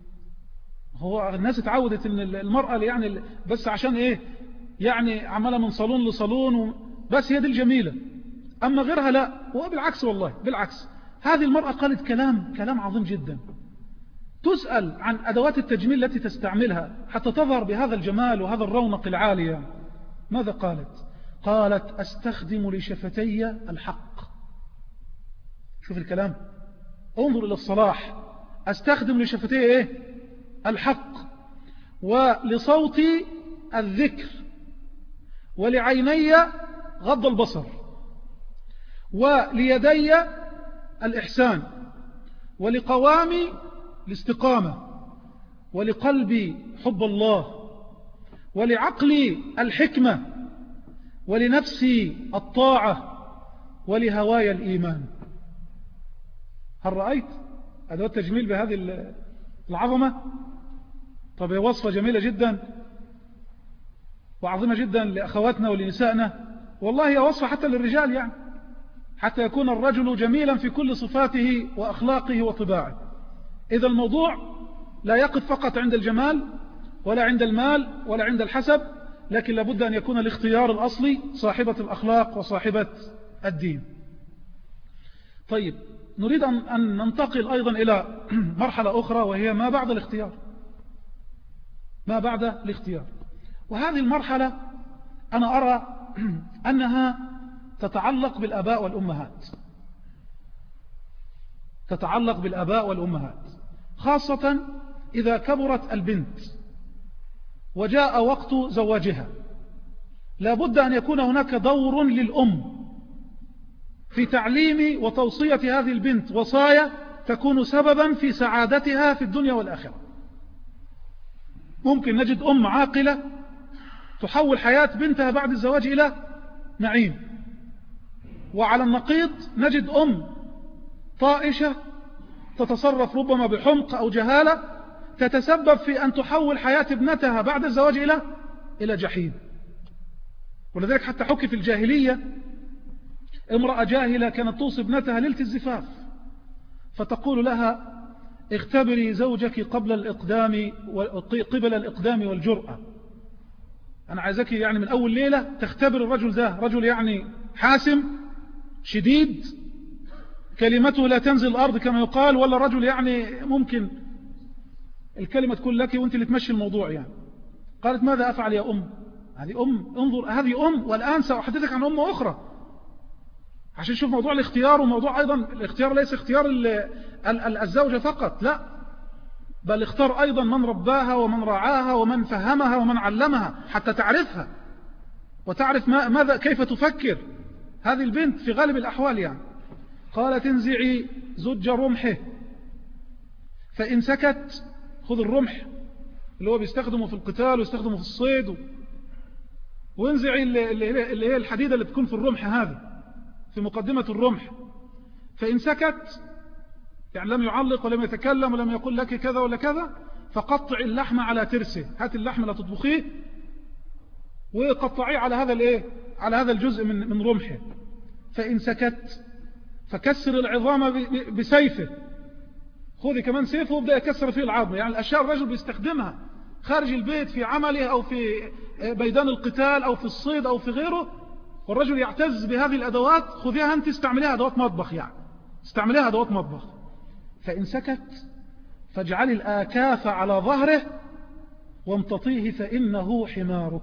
Speaker 1: هو الناس اتعودت ان المرأة يعني بس عشان ايه يعني عمالة من صالون لصالون بس هي دي الجميلة، اما غيرها لا. وبالعكس والله بالعكس، هذه المرأة قالت كلام كلام عظيم جدا. تسأل عن أدوات التجميل التي تستعملها حتى تظهر بهذا الجمال وهذا الرونق العالي، ماذا قالت؟ قالت: أستخدم لشفتي الحق. شوف الكلام، انظر إلى الصلاح. أستخدم لشفتي إيه؟ الحق، ولصوتي الذكر، ولعيني غض البصر، وليدي الإحسان، ولقوامي الاستقامة، ولقلبي حب الله، ولعقلي الحكمة، ولنفسي الطاعة، ولهواي الإيمان. هل رأيت أدوات تجميل بهذه العظمة؟ طب هي وصفة جميلة جدا وعظيمة جدا لأخواتنا ولنسائنا، والله هي وصفة حتى للرجال، يعني حتى يكون الرجل جميلا في كل صفاته وأخلاقه وطباعه. إذا الموضوع لا يقف فقط عند الجمال ولا عند المال ولا عند الحسب، لكن لابد أن يكون الاختيار الأصلي صاحبة الأخلاق وصاحبة الدين. طيب، نريد أن ننتقل أيضا إلى مرحلة أخرى، وهي ما بعد الاختيار. ما بعد الاختيار، وهذه المرحلة أنا أرى أنها تتعلق بالآباء والأمهات، تتعلق بالآباء والأمهات، خاصة إذا كبرت البنت وجاء وقت زواجها. لابد أن يكون هناك دور للأم في تعليم وتوصية هذه البنت وصايا تكون سببا في سعادتها في الدنيا والآخرة. ممكن نجد أم عاقلة تحول حياة بنتها بعد الزواج إلى نعيم، وعلى النقيض نجد أم طائشة تتصرف ربما بحمق أو جهالة تتسبب في أن تحول حياة ابنتها بعد الزواج إلى إلى جحيم. ولذلك حتى حكي في الجاهلية امرأة جاهلة كانت توصي ابنتها ليلة الزفاف فتقول لها: اختبري زوجك قبل الإقدام قبل الإقدام والجرأة. أنا عايزك يعني من أول ليلة تختبر الرجل ده رجل يعني حاسم شديد كلمته لا تنزل الأرض كما يقال، ولا رجل يعني ممكن الكلمة تكون لك وانت اللي تمشي الموضوع يعني. قالت: ماذا أفعل يا أم؟ هذه أم، انظر هذه أم، والآن سأحدثك عن أم أخرى عشان نشوف موضوع الاختيار. وموضوع أيضا الاختيار ليس اختيار الزوجة فقط، لا، بل اختار أيضا من رباها ومن رعاها ومن فهمها ومن علمها حتى تعرفها وتعرف ماذا كيف تفكر هذه البنت في غالب الأحوال يعني. قالت: انزعي زج رمحه فإن سكت، خذ الرمح اللي هو بيستخدمه في القتال ويستخدمه في الصيد، وانزعي اللي هي الحديدة اللي بتكون في الرمح هذه في مقدمة الرمح، فإن سكت يعني لم يعلق ولم يتكلم ولم يقول لك كذا ولا كذا، فقطع اللحم على ترسه، هات اللحم لا تطبخيه وقطعيه على هذا الايه على هذا الجزء من من رمحه، فإن سكت فكسر العظام بسيفه، خذي كمان سيفه وابدأ يكسر فيه العظم. يعني الأشياء الرجل بيستخدمها خارج البيت في عمله أو في ميدان القتال أو في الصيد أو في غيره، والرجل يعتز بهذه الأدوات، خذيها أنت استعمليها أدوات مطبخ، يعني استعمليها أدوات مطبخ. فإن سكت فاجعل الآكاف على ظهره وامتطيه فإنه حمارك.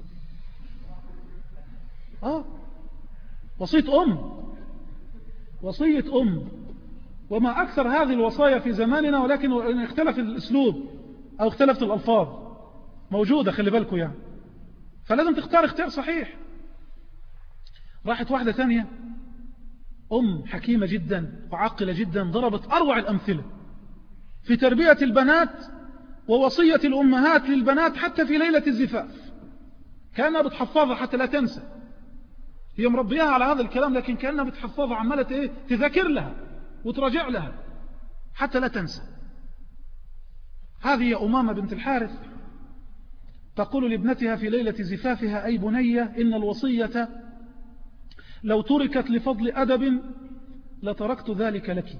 Speaker 1: آه وصية أم، وصية أم. وما أكثر هذه الوصايا في زماننا، ولكن اختلف الأسلوب أو اختلفت الألفاظ، موجودة خلي بالكم يعني، فلازم تختار اختيار صحيح. راحت واحدة ثانية أم حكيمة جدا وعاقلة جدا، ضربت أروع الأمثلة في تربية البنات ووصية الأمهات للبنات حتى في ليلة الزفاف. كانها بتحفظها حتى لا تنسى، هي مربيها على هذا الكلام، لكن كانها بتحفظها، عمالة ايه تذاكر لها وتراجع لها حتى لا تنسى. هذه أمامة بنت الحارث تقول لابنتها في ليلة زفافها: أي بنية، إن الوصية لو تركت لفضل أدب لتركت ذلك لك.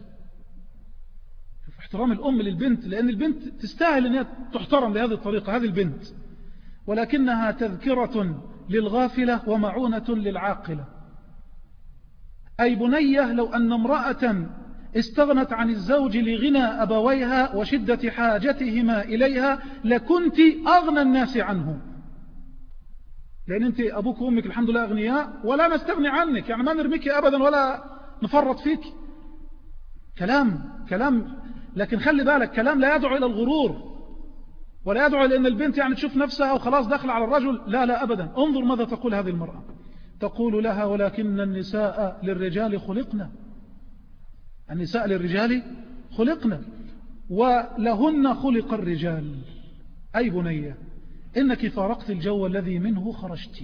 Speaker 1: احترام الأم للبنت، لأن البنت تستاهل أنها تحترم بهذه الطريقة، هذه البنت، ولكنها تذكرة للغافلة ومعونة للعاقلة. أي بنية، لو أن امرأة استغنت عن الزوج لغنى أبويها وشدة حاجتهما إليها لكنت أغنى الناس عنه، لأن أنت أبوك وأمك الحمد لله أغنياء ولا نستغني عنك، يعني ما نرميك أبدا ولا نفرط فيك. كلام كلام لكن خلي بالك، كلام لا يدعو إلى الغرور ولا يدعو إلى أن البنت يعني تشوف نفسها وخلاص داخل على الرجل. لا لا أبدا. انظر ماذا تقول هذه المرأة، تقول لها: ولكن النساء للرجال خلقنا، النساء للرجال خلقنا ولهن خلق الرجال. أي بنية، إنك فارقت الجو الذي منه خرجت.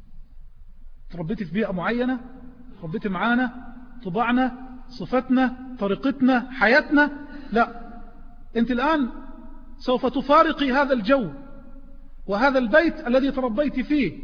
Speaker 1: تربيت في بيئة معينة، تربيت معانا، طبعنا، صفتنا، طريقتنا، حياتنا. لا، أنت الآن سوف تفارقي هذا الجو وهذا البيت الذي تربيت فيه،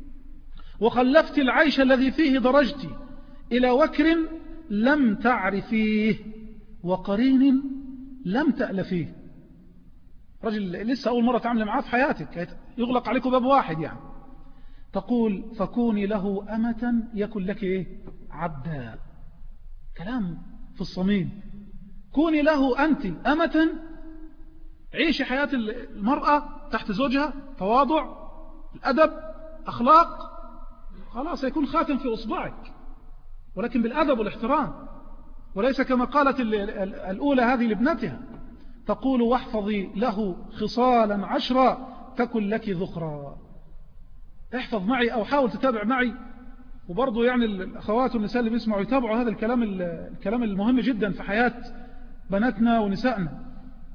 Speaker 1: وخلفت العيش الذي فيه درجت إلى وكر لم تعرفيه وقرين لم تألفيه. رجل لسه أول مرة تعمل معاه في حياتك، يغلق عليكم باب واحد يعني. تقول: فكوني له أمة يكن لك إيه؟ عبدا. كلام في الصميم. كوني له أنت أمة، عيشي حياة المرأة تحت زوجها، تواضع، الأدب، أخلاق، خلاص يكون خاتم في أصبعك، ولكن بالأدب والاحترام، وليس كما قالت الأولى هذه لابنتها، تقول: واحفظي له خصالا عشرا تكن لك ذخرا. احفظ معي أو حاول تتابع معي، وبرضو يعني الأخوات والنساء اللي بيسمعوا يتابعوا هذا الكلام الكلام المهم جدا في حياة بناتنا ونسائنا.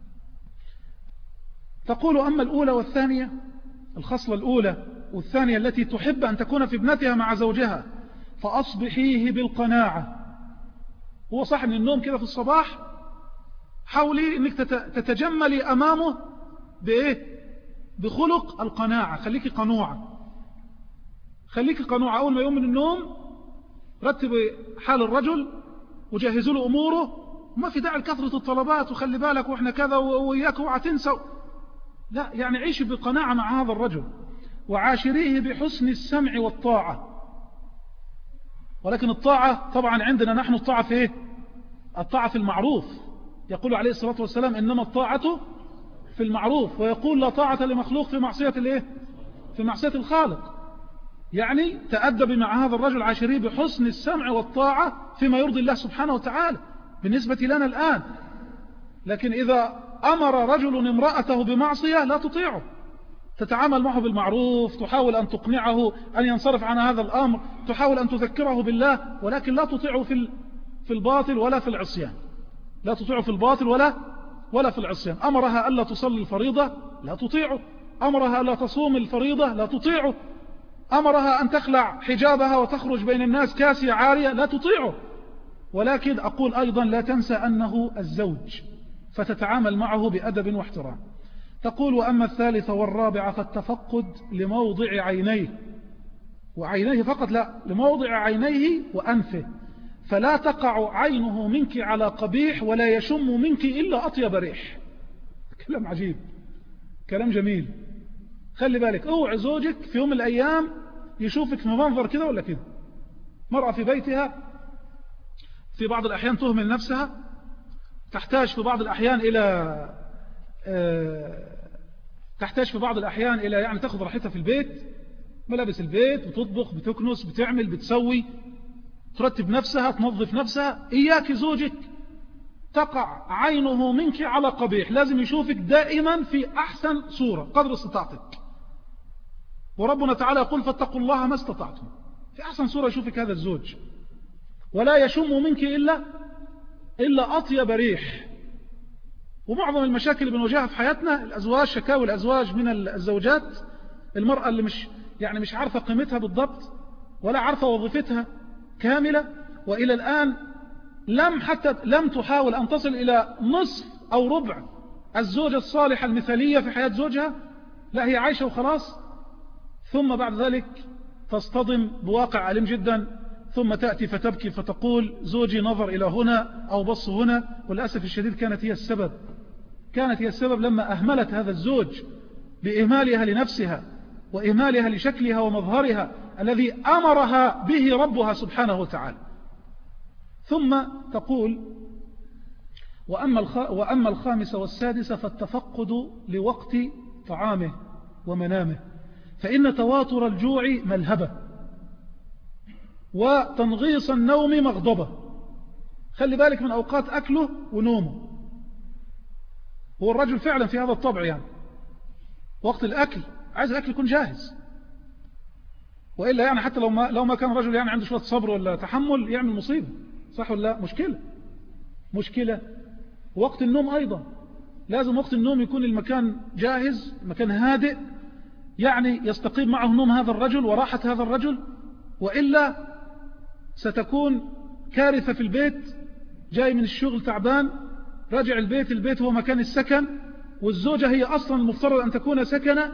Speaker 1: تقول: أما الأولى والثانية، الخصلة الأولى والثانية التي تحب أن تكون في ابنتها مع زوجها، فأصبحيه بالقناعة. هو صاحي من النوم كده في الصباح، حاولي أنك تتجملي أمامه بإيه؟ بخلق القناعة. خليكي قنوعة، خليكي قنوعة. أول ما يوم من النوم رتب حال الرجل وجهزوا له أموره، وما في داعي لكثرة الطلبات وخلي بالك وإحنا كذا وإياك وعتنسوا. لا، يعني عيشي بقناعة مع هذا الرجل. وعاشريه بحسن السمع والطاعة. ولكن الطاعة طبعا عندنا نحن الطاعة في إيه؟ الطاعة في المعروف. يقول عليه الصلاة والسلام: إنما الطاعة في المعروف. ويقول: لا طاعة لمخلوق في معصية الإيه؟ في معصية الخالق. يعني تأدب مع هذا الرجل، عاشريه بحسن السمع والطاعة فيما يرضي الله سبحانه وتعالى بالنسبة لنا الآن. لكن إذا أمر رجل امرأته بمعصية لا تطيعه، تتعامل معه بالمعروف، تحاول أن تقنعه أن ينصرف عن هذا الأمر، تحاول أن تذكره بالله، ولكن لا تطيعه في في الباطل ولا في العصيان. لا تطيعه في الباطل ولا ولا في العصيان. أمرها ألا تصلي الفريضة لا تطيعه، أمرها ألا تصوم الفريضة لا تطيعه، أمرها أن تخلع حجابها وتخرج بين الناس كاسية عارية لا تطيعه. ولكن أقول أيضا لا تنسى أنه الزوج، فتتعامل معه بأدب واحترام. تقول وأما الثالثة والرابعة فالتفقد لموضع عينيه، وعينيه فقط لا، لموضع عينيه وأنفه، فلا تقع عينه منك على قبيح ولا يشم منك إلا أطيب ريح. كلام عجيب، كلام جميل. خلي بالك، اوعي زوجك في يوم من الأيام يشوفك في منظر كده ولا كده. مرأة في بيتها في بعض الأحيان تهمل نفسها، تحتاج في بعض الأحيان إلى تحتاج في بعض الأحيان إلى يعني تأخذ راحتها في البيت، ملابس البيت، بتطبخ، بتكنس، بتعمل، بتسوي، ترتب نفسها، تنظف نفسها. إياك زوجك تقع عينه منك على قبيح، لازم يشوفك دائما في أحسن صورة قدر استطاعتك. وربنا تعالى يقول فاتقوا الله ما استطعتم، في أحسن صورة يشوفك هذا الزوج، ولا يشم منك إلا إلا أطيب ريح. ومعظم المشاكل اللي بنواجهها في حياتنا الأزواج، شكاوي الأزواج من الزوجات، المرأة اللي مش يعني مش عارفة قيمتها بالضبط ولا عارفة وظيفتها كاملة، وإلى الآن لم حتى لم تحاول أن تصل إلى نصف أو ربع الزوجة الصالحة المثالية في حياة زوجها، لا هي عايشة وخلاص. ثم بعد ذلك تصطدم بواقع أليم جدا، ثم تأتي فتبكي فتقول زوجي نظر إلى هنا أو بص هنا. والأسف الشديد كانت هي السبب، كانت هي السبب لما أهملت هذا الزوج بإهمالها لنفسها وإهمالها لشكلها ومظهرها الذي أمرها به ربها سبحانه وتعالى. ثم تقول وأما, الخ... وأما الخامسة والسادسة فالتفقد لوقت طعامه ومنامه، فإن تواتر الجوع ملهبة وتنغيص النوم مغضبة. خلي بالك من أوقات أكله ونومه. هو الرجل فعلا في هذا الطبع، يعني وقت الأكل عايز الأكل يكون جاهز، وإلا يعني حتى لو ما, لو ما كان رجل يعني عنده شوية صبر ولا تحمل يعمل مصيبة، صح ولا لا؟ مشكلة مشكلة. وقت النوم أيضا لازم وقت النوم يكون المكان جاهز، المكان هادئ، يعني يستقيم معه نوم هذا الرجل وراحة هذا الرجل، وإلا ستكون كارثة في البيت. جاي من الشغل تعبان، راجع البيت، البيت هو مكان السكن، والزوجة هي أصلا المفترض أن تكون سكنة.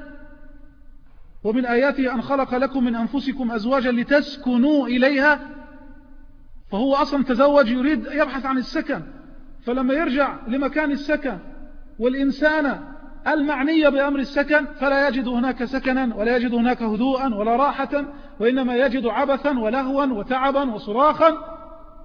Speaker 1: ومن آياته أن خلق لكم من أنفسكم أزواجا لتسكنوا إليها، فهو أصلا تزوج يريد يبحث عن السكن، فلما يرجع لمكان السكن والإنسان المعنية بأمر السكن فلا يجد هناك سكنا ولا يجد هناك هدوءا ولا راحة، وإنما يجد عبثا ولهوا وتعبا وصراخا.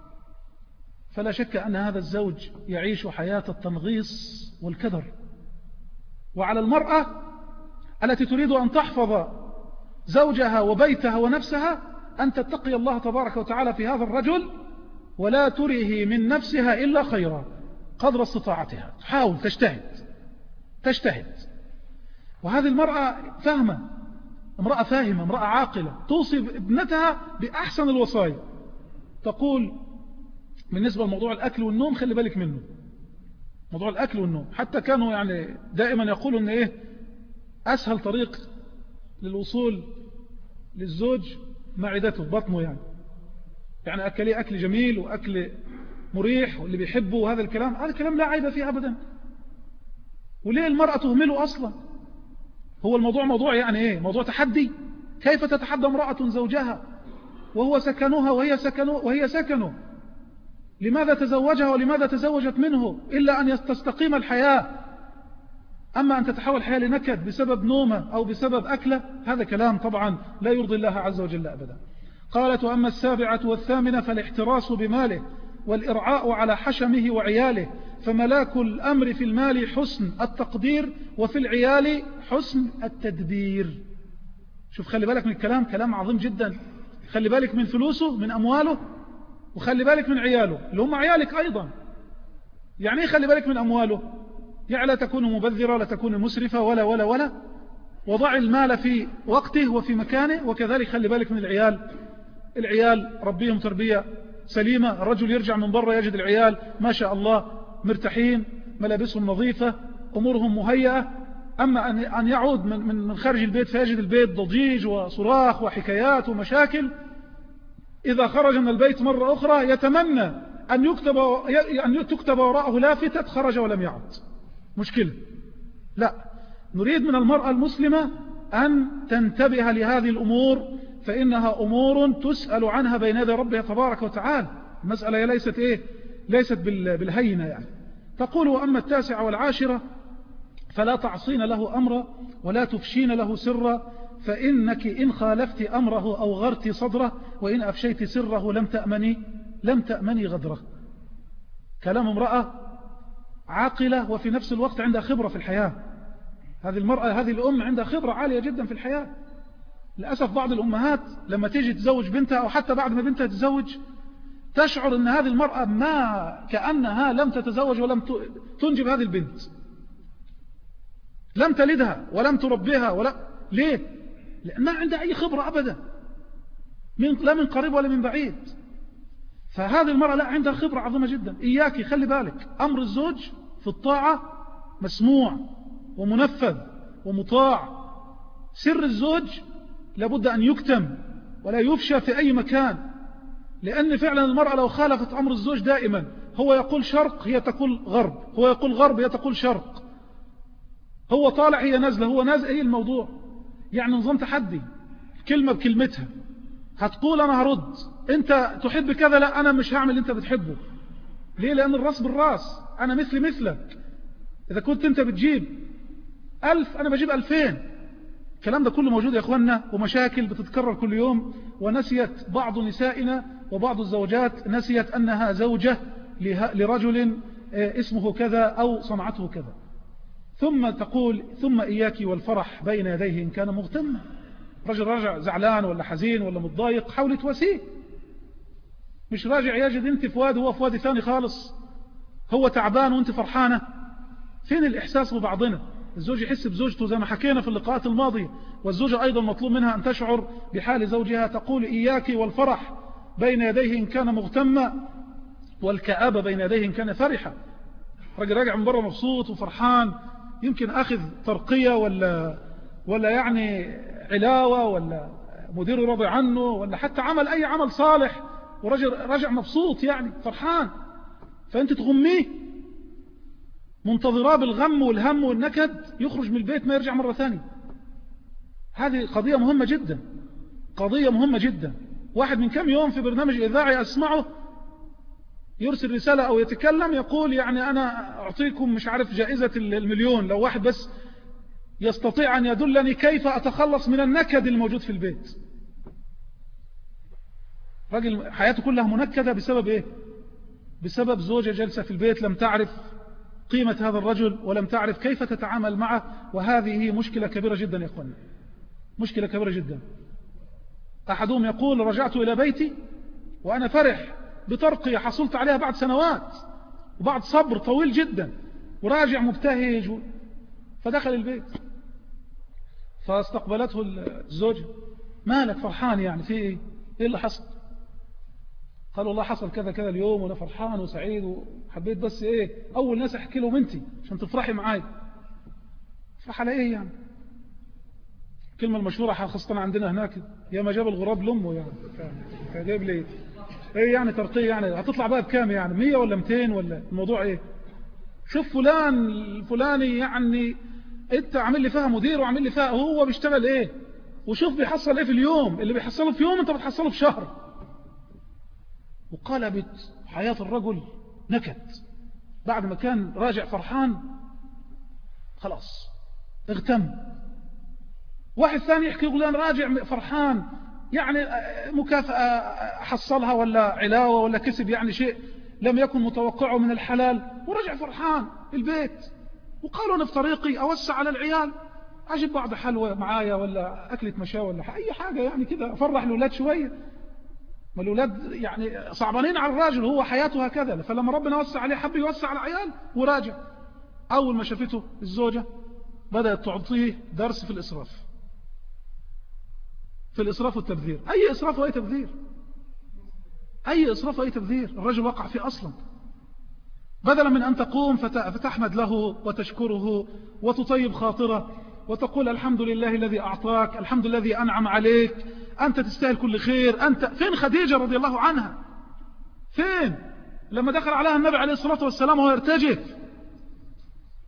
Speaker 1: فلا شك أن هذا الزوج يعيش حياة التنغيص والكدر. وعلى المرأة التي تريد أن تحفظ زوجها وبيتها ونفسها أن تتقي الله تبارك وتعالى في هذا الرجل، ولا تره من نفسها إلا خيرا قدر استطاعتها، تحاول تجتهد تجتهد. وهذه المرأة فاهمة، امرأة فاهمة، امرأة عاقلة، توصي ابنتها بأحسن الوصايا. تقول بالنسبة لموضوع الأكل والنوم خلي بالك منه، موضوع الأكل والنوم. حتى كانوا يعني دائما يقولوا أن إيه أسهل طريق للوصول للزوج معدته، بطنه، يعني يعني أكليه أكل جميل وأكل مريح واللي بيحبه، وهذا الكلام هذا الكلام لا عيب فيه أبدا. وليه المرأة تهمله أصلا؟ هو الموضوع موضوع يعني إيه؟ موضوع تحدي. كيف تتحدى امرأة زوجها وهو سكنها وهي سكنه, وهي سكنه؟ لماذا تزوجها ولماذا تزوجت منه إلا أن تستقيم الحياة؟ أما أن تتحول الحياة لنكد بسبب نومه أو بسبب أكله، هذا كلام طبعا لا يرضي الله عز وجل أبدا. قالت وأما السابعة والثامنة فالاحتراس بماله والإرعاء على حشمه وعياله، فملاك الأمر في المال حسن التقدير وفي العيال حسن التدبير. شوف خلي بالك من الكلام، كلام عظيم جدا. خلي بالك من فلوسه، من أمواله، وخلي بالك من عياله اللي هم عيالك أيضا. يعني ايه خلي بالك من أمواله؟ يعني لا تكون مبذرة، لا تكون مسرفة، ولا ولا ولا وضع المال في وقته وفي مكانه. وكذلك خلي بالك من العيال، العيال ربيهم تربية سليمة. الرجل يرجع من بره يجد العيال ما شاء الله مرتاحين، ملابسهم نظيفة، أمورهم مهيئة. أما أن يعود من من خارج البيت فيجد البيت ضجيج وصراخ وحكايات ومشاكل. إذا خرج من البيت مرة أخرى يتمنى أن يكتب أن تكتب وراءه لافتة خرج ولم يعد. مشكلة. لا، نريد من المرأة المسلمة أن تنتبه لهذه الأمور، فإنها أمور تسأل عنها بين يدي ربها تبارك وتعالى. المسألة ليست إيه؟ ليست بالهينة يعني. تقول: وأما التاسعة والعاشرة فلا تعصين له أمرا ولا تفشين له سرا، فإنك إن خالفت أمره أو غرت صدره، وإن أفشيت سره لم تأمني لم تأمني غدره. كلام امرأة عاقلة وفي نفس الوقت عندها خبرة في الحياة. هذه المرأة هذه الأم عندها خبرة عالية جدا في الحياة. للأسف بعض الأمهات لما تيجي تزوج بنتها أو حتى بعد ما بنتها تتزوج تشعر أن هذه المرأة ما كأنها لم تتزوج ولم تنجب هذه البنت، لم تلدها ولم تربيها ولا. ليه؟ لأن ما عندها أي خبرة أبدا، من لا من قريب ولا من بعيد. فهذه المرأة لا عندها خبرة عظيمة جدا. إياك خلي بالك، أمر الزوج في الطاعة مسموع ومنفذ ومطاع. سر الزوج لابد أن يكتم ولا يفشى في أي مكان، لأن فعلا المرأة لو خالفت أمر الزوج دائما، هو يقول شرق هي تقول غرب، هو يقول غرب هي تقول شرق، هو طالع هي نازلة، هو نازل، أي الموضوع يعني نظام تحدي، كلمة بكلمتها. هتقول أنا هرد، أنت تحب كذا، لا أنا مش هعمل أنت بتحبه. ليه؟ لأن الراس بالراس، أنا مثلي مثلك. إذا كنت أنت بتجيب ألف أنا بجيب ألفين. الكلام ده كله موجود يا أخوانا، ومشاكل بتتكرر كل يوم. ونسيت بعض نسائنا وبعض الزوجات نسيت أنها زوجة لرجل اسمه كذا أو صنعته كذا. ثم تقول: ثم إياك والفرح بين يديه إن كان مغتما. رجل راجع زعلان ولا حزين ولا متضايق، حاول تواسيه. مش راجع يجد انت في وادي وهو في وادي ثاني خالص، هو تعبان وانت فرحانة. فين الإحساس ببعضنا؟ الزوج يحس بزوجته زي ما حكينا في اللقاءات الماضية، والزوجة أيضا مطلوب منها أن تشعر بحال زوجها. تقول: إياك والفرح بين يديه إن كان مغتما، والكآبة بين يديه إن كان فرحا. راجل راجع من بره مبسوط وفرحان، يمكن أخذ ترقية ولا ولا يعني علاوة، ولا مدير راضي عنه، ولا حتى عمل أي عمل صالح، ورجل راجع مبسوط يعني فرحان، فأنت تغميه منتظراه بالغم والهم والنكد، يخرج من البيت ما يرجع مرة ثانية. هذه قضية مهمة جدا، قضية مهمة جدا. واحد من كم يوم في برنامج إذاعي أسمعه يرسل رسالة أو يتكلم، يقول يعني أنا أعطيكم مش عارف جائزة المليون لو واحد بس يستطيع أن يدلني كيف أتخلص من النكد الموجود في البيت. راجل حياته كلها منكدة بسبب إيه؟ بسبب زوجة جلسة في البيت لم تعرف قيمة هذا الرجل ولم تعرف كيف تتعامل معه. وهذه مشكلة كبيرة جدا يا أخواني، مشكلة كبيرة جدا. أحدهم يقول: رجعت إلى بيتي وأنا فرح بترقية حصلت عليها بعد سنوات وبعد صبر طويل جدا، وراجع مبتهج و... فدخل البيت فاستقبلته الزوجة: مالك فرحان يعني في إيه؟ إيه اللي حصل؟ قال: والله حصل كذا كذا اليوم وأنا فرحان وسعيد وحبيت بس إيه أول ناس أحكي لهم أنتي عشان تفرحي معاي. فرح على إيه يعني؟ الكلمة المشهورة خاصة عندنا هناك: يا ما جاب الغراب لأمه يعني، فجايب لي ايه يعني ترقية يعني هتطلع بقى بكام يعني مية ولا ميتين ولا الموضوع ايه؟ شوف فلان الفلاني يعني انت عامل لي فيها مدير وعامل لي فيها، هو بيشتغل ايه؟ وشوف بيحصل ايه في اليوم، اللي بيحصله في يوم انت بتحصله في شهر. وقلبت حياة الرجل نكد. بعد ما كان راجع فرحان خلاص اغتم. واحد ثاني يحكي يقول انا راجع فرحان يعني مكافأة حصلها ولا علاوة ولا كسب يعني شيء لم يكن متوقعه من الحلال، ورجع فرحان البيت. وقالوا أنا في طريقي أوسع على العيال، أجيب بعض حلوة معايا ولا أكلة مشاوي ولا أي حاجة يعني كده أفرح الأولاد شوية. ما الأولاد يعني صعبانين على الراجل، هو حياته هكذا. فلما ربنا وسع عليه حب يوسع على العيال وراجع. أول ما شافته الزوجة بدأت تعطيه درس في الإسراف، في الإسراف والتبذير. أي إسراف وأي تبذير، أي إسراف وأي تبذير الرجل وقع فيه أصلا. بدلا من أن تقوم فتحمد له وتشكره وتطيب خاطره وتقول الحمد لله الذي أعطاك، الحمد لله الذي أنعم عليك، أنت تستاهل كل خير. أنت فين خديجة رضي الله عنها؟ فين لما دخل عليها النبي عليه الصلاة والسلام وهو يرتجف؟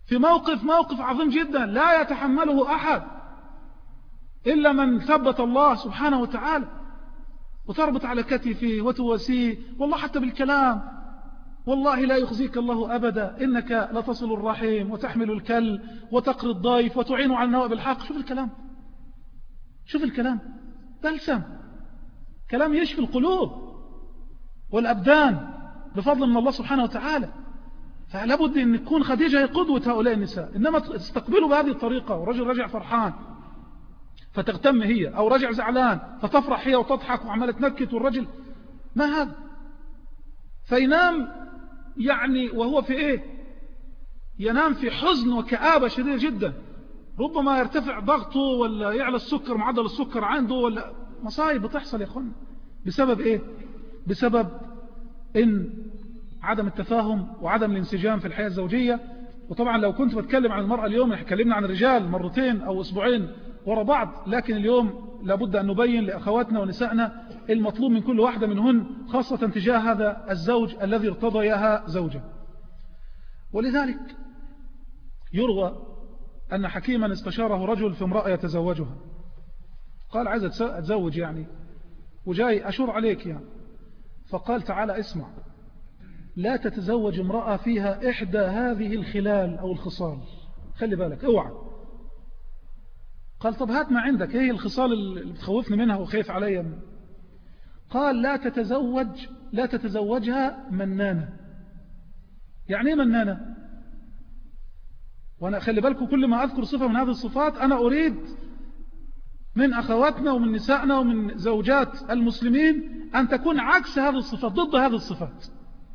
Speaker 1: في موقف موقف عظيم جدا لا يتحمله أحد إلا من ثبت الله سبحانه وتعالى، وتربط على كتفه وتواسيه، والله حتى بالكلام، والله لا يخزيك الله أبدا، إنك لتصل الرحيم وتحمل الكل وتقري الضيف وتعين على النوائب الحق. شوف الكلام، شوف الكلام، بلسم كلام يشفي القلوب والأبدان بفضل من الله سبحانه وتعالى. فلا بد أن تكون خديجة هي قدوة هؤلاء النساء، إنما تستقبلوا بهذه الطريقة، ورجل رجع فرحان فتغتم هي، أو رجع زعلان فتفرح هي وتضحك وعمالة تنكت والرجل ما هذا، فينام يعني وهو في إيه؟ ينام في حزن وكآبة شديدة جدا، ربما يرتفع ضغطه ولا يعلى السكر، معدل السكر عنده، ولا مصايب بتحصل يا أخوان. بسبب إيه؟ بسبب إن عدم التفاهم وعدم الانسجام في الحياة الزوجية. وطبعا لو كنت بتكلم عن المرأة اليوم، احنا اتكلمنا عن الرجال مرتين أو أسبوعين ورا بعض، لكن اليوم لابد أن نبين لأخواتنا ونسائنا المطلوب من كل واحدة منهن، خاصة تجاه هذا الزوج الذي ارتضيها زوجة. ولذلك يروى أن حكيما استشاره رجل في امرأة يتزوجها، قال عايز أتزوج يعني وجاي أشور عليك يعني، فقال تعالى اسمع، لا تتزوج امرأة فيها إحدى هذه الخلال أو الخصال، خلي بالك اوعى. قال طب هات ما عندك، ايه الخصال اللي بتخوفني منها وخايف عليا؟ قال لا تتزوج لا تتزوجها منانة. يعني ايه منانة؟ وانا خلي بالكم كل ما اذكر صفة من هذه الصفات انا اريد من اخواتنا ومن نسائنا ومن زوجات المسلمين ان تكون عكس هذه الصفات، ضد هذه الصفات.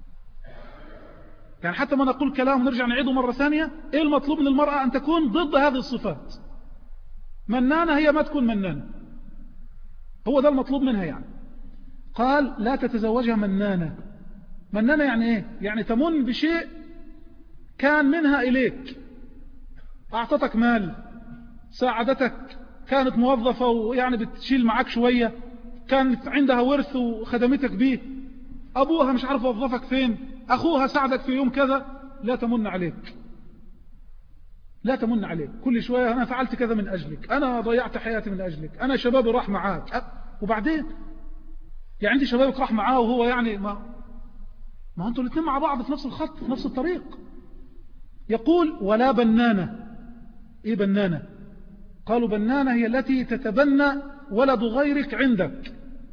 Speaker 1: يعني حتى ما نقول كلام ونرجع نعيده مرة ثانية، ايه المطلوب من المرأة؟ ان تكون ضد هذه الصفات. منانة هي ما تكون منانة، هو ده المطلوب منها يعني. قال لا تتزوجها منانة. منانة يعني ايه؟ يعني تمن بشيء كان منها إليك، أعطتك مال، ساعدتك، كانت موظفة ويعني بتشيل معك شوية، كانت عندها ورث وخدمتك به، أبوها مش عارف وظفك فين، أخوها ساعدك في يوم كذا، لا تمن عليك، لا تمن عليك. كل شوية أنا فعلت كذا من أجلك، أنا ضيعت حياتي من أجلك، أنا شبابي راح معاك، وبعدين يعني أنت شبابك راح معاه وهو يعني ما ما أنتوا الاثنين مع بعض في نفس الخط في نفس الطريق. يقول ولا بنانة. إيه بنانة؟ قالوا بنانة هي التي تتبنى ولد غيرك عندك.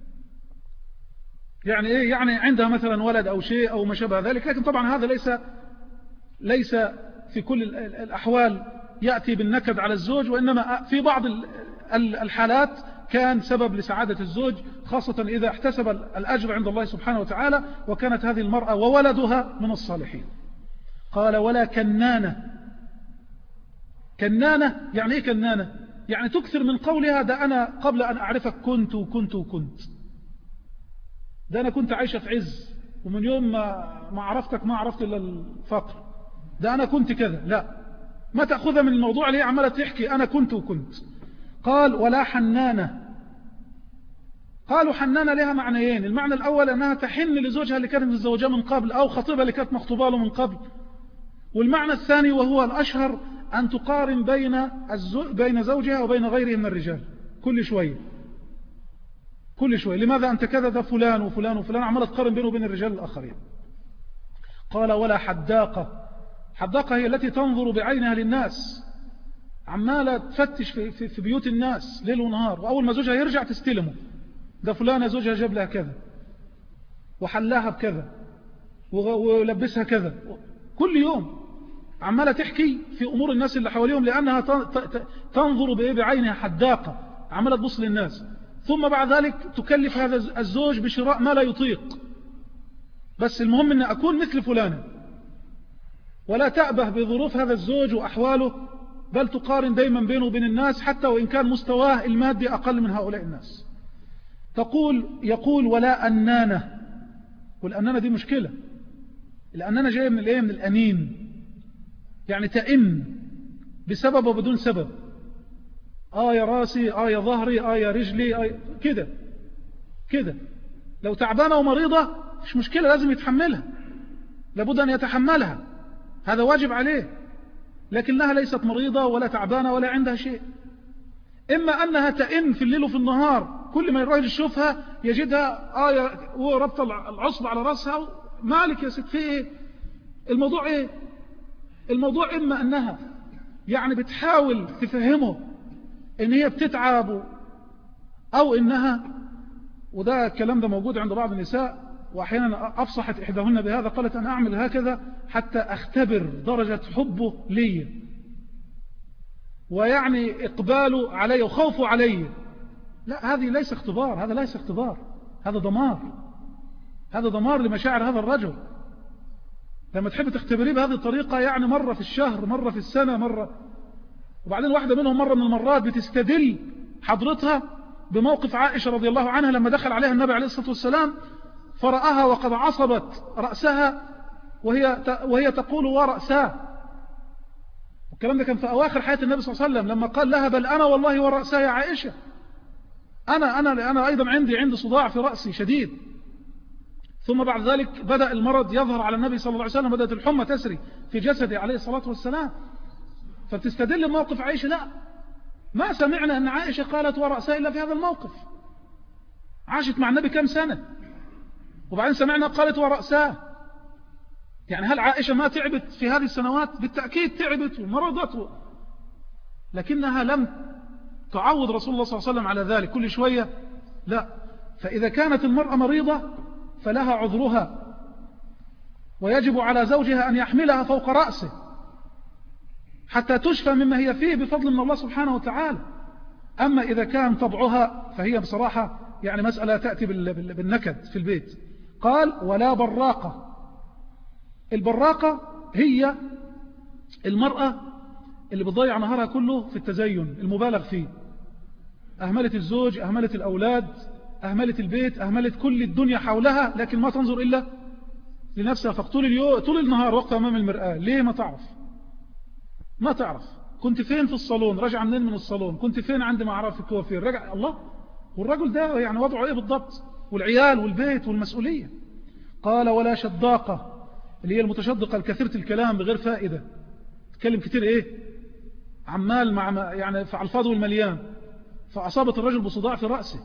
Speaker 1: يعني إيه؟ يعني عندها مثلا ولد أو شيء أو ما شابه ذلك، لكن طبعا هذا ليس ليس في كل الأحوال يأتي بالنكد على الزوج، وإنما في بعض الحالات كان سبب لسعادة الزوج، خاصة إذا احتسب الأجر عند الله سبحانه وتعالى، وكانت هذه المرأة وولدها من الصالحين. قال ولا كنانة. كنانة يعني إيه كنانة؟ يعني تكثر من قولها ده أنا قبل أن أعرفك كنت وكنت وكنت، ده أنا كنت عايشة في عز، ومن يوم ما, ما عرفتك ما عرفت إلا الفقر، ده أنا كنت كذا. لا، ما تأخذها من الموضوع اللي هي عمالة تحكي أنا كنت وكنت. قال ولا حنانة. قالوا حنانة لها معنيين، المعنى الأول أنها تحن لزوجها اللي كانت متزوجة من قبل، أو خطيبها اللي كانت مخطوبة له من قبل. والمعنى الثاني وهو الأشهر أن تقارن بين الزو... بين زوجها وبين غيره من الرجال كل شوية كل شوية. لماذا أنت كذا، ده فلان وفلان وفلان، عمالة تقارن بينه وبين الرجال الآخرين. قال ولا حداقة. حداقة هي التي تنظر بعينها للناس، عمالة تفتش في, في, في بيوت الناس ليل ونهار، وأول ما زوجها يرجع تستلمه، ده فلانة زوجها جاب لها كذا وحلاها بكذا ولبسها كذا، كل يوم عمالة تحكي في أمور الناس اللي حواليهم، لأنها تنظر بعينها حداقة، عمالة تبص للناس. ثم بعد ذلك تكلف هذا الزوج بشراء ما لا يطيق، بس المهم أن أكون مثل فلانة، ولا تأبه بظروف هذا الزوج وأحواله، بل تقارن دايما بينه وبين الناس حتى وإن كان مستواه المادي أقل من هؤلاء الناس. تقول يقول ولا أنانة. والأنانة دي مشكلة. الأنانة جاية من الإيه؟ من الأنين، يعني تئن بسبب وبدون سبب. آه يا راسي، آه يا ظهري، آه يا رجلي، آه كده كده. لو تعبانة ومريضة مش مشكلة، لازم يتحملها، لابد أن يتحملها، هذا واجب عليه. لكنها ليست مريضة ولا تعبانة ولا عندها شيء. إما أنها تئن في الليل وفي النهار، كل ما الراجل يشوفها يجدها آية وربط العصب على رأسها، مالك يا ست في إيه؟ الموضوع إيه؟ الموضوع إما أنها يعني بتحاول تفهمه إن هي بتتعب، أو إنها، وده الكلام ده موجود عند بعض النساء، وأحيانا أفصحت إحداهن بهذا، قالت أنا أعمل هكذا حتى أختبر درجة حبه لي، ويعني إقباله علي وخوفه علي. لا، هذه ليس اختبار، هذا ليس اختبار، هذا دمار، هذا دمار لمشاعر هذا الرجل. لما تحب تختبريه بهذه الطريقة، يعني مرة في الشهر، مرة في السنة، مرة، وبعدين واحدة منهم مرة من المرات بتستدل حضرتها بموقف عائشة رضي الله عنها لما دخل عليها النبي عليه الصلاة والسلام فرآها وقد عصبت رأسها وهي وهي تقول ورأساه. الكلام ده كان في أواخر حياة النبي صلى الله عليه وسلم، لما قال لها بل أنا والله ورأساه يا عائشة، أنا أنا أنا أيضا عندي عندي صداع في رأسي شديد. ثم بعد ذلك بدأ المرض يظهر على النبي صلى الله عليه وسلم، بدأت الحمى تسري في جسده عليه الصلاة والسلام. فبتستدل موقف عائشة، لا، ما سمعنا أن عائشة قالت ورأسها إلا في هذا الموقف. عاشت مع النبي كم سنة، وبعدين سمعنا قالت ورأسها. يعني هل عائشة ما تعبت في هذه السنوات؟ بالتأكيد تعبت ومرضت، لكنها لم تعود رسول الله صلى الله عليه وسلم على ذلك كل شوية، لا. فإذا كانت المرأة مريضة فلها عذرها، ويجب على زوجها أن يحملها فوق رأسه حتى تشفى مما هي فيه بفضل من الله سبحانه وتعالى. أما إذا كان طبعها فهي بصراحة يعني مسألة تأتي بالنكد في البيت. قال ولا براقة. البراقة هي المرأة اللي بتضيع نهارها كله في التزين المبالغ فيه، أهملت الزوج، أهملت الأولاد، أهملت البيت، أهملت كل الدنيا حولها، لكن ما تنظر إلا لنفسها. فطول اليوم طول النهار وقت أمام المرآة. ليه؟ ما تعرف، ما تعرف كنت فين في الصالون، رجع منين من الصالون، كنت فين عند ما أعرف الكوافير، رجع الله. والرجل ده يعني وضعه إيه بالضبط، والعيال والبيت والمسؤولية. قال ولا شداقة، اللي هي المتشدقة الكثيرة الكلام بغير فائدة، تكلم كتير إيه، عمال مع يعني في الفاضي والمليان، فأصابت الرجل بصداع في رأسه،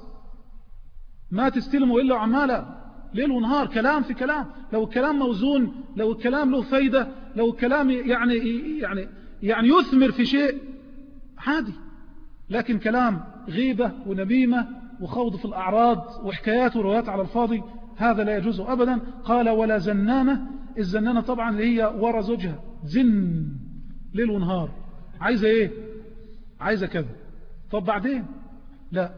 Speaker 1: ما تستلمه إلا عمالة ليل ونهار، كلام في كلام. لو الكلام موزون، لو الكلام له فايدة، لو الكلام يعني يعني يعني يثمر في شيء عادي، لكن كلام غيبة ونميمة وخوض في الأعراض وحكايات وروايات على الفاضي، هذا لا يجوز أبدا. قال ولا زنانة. الزنانة طبعا اللي هي ورا زوجها، زن ليل ونهار، عايزة ايه، عايزة كذا، طب بعدين لا،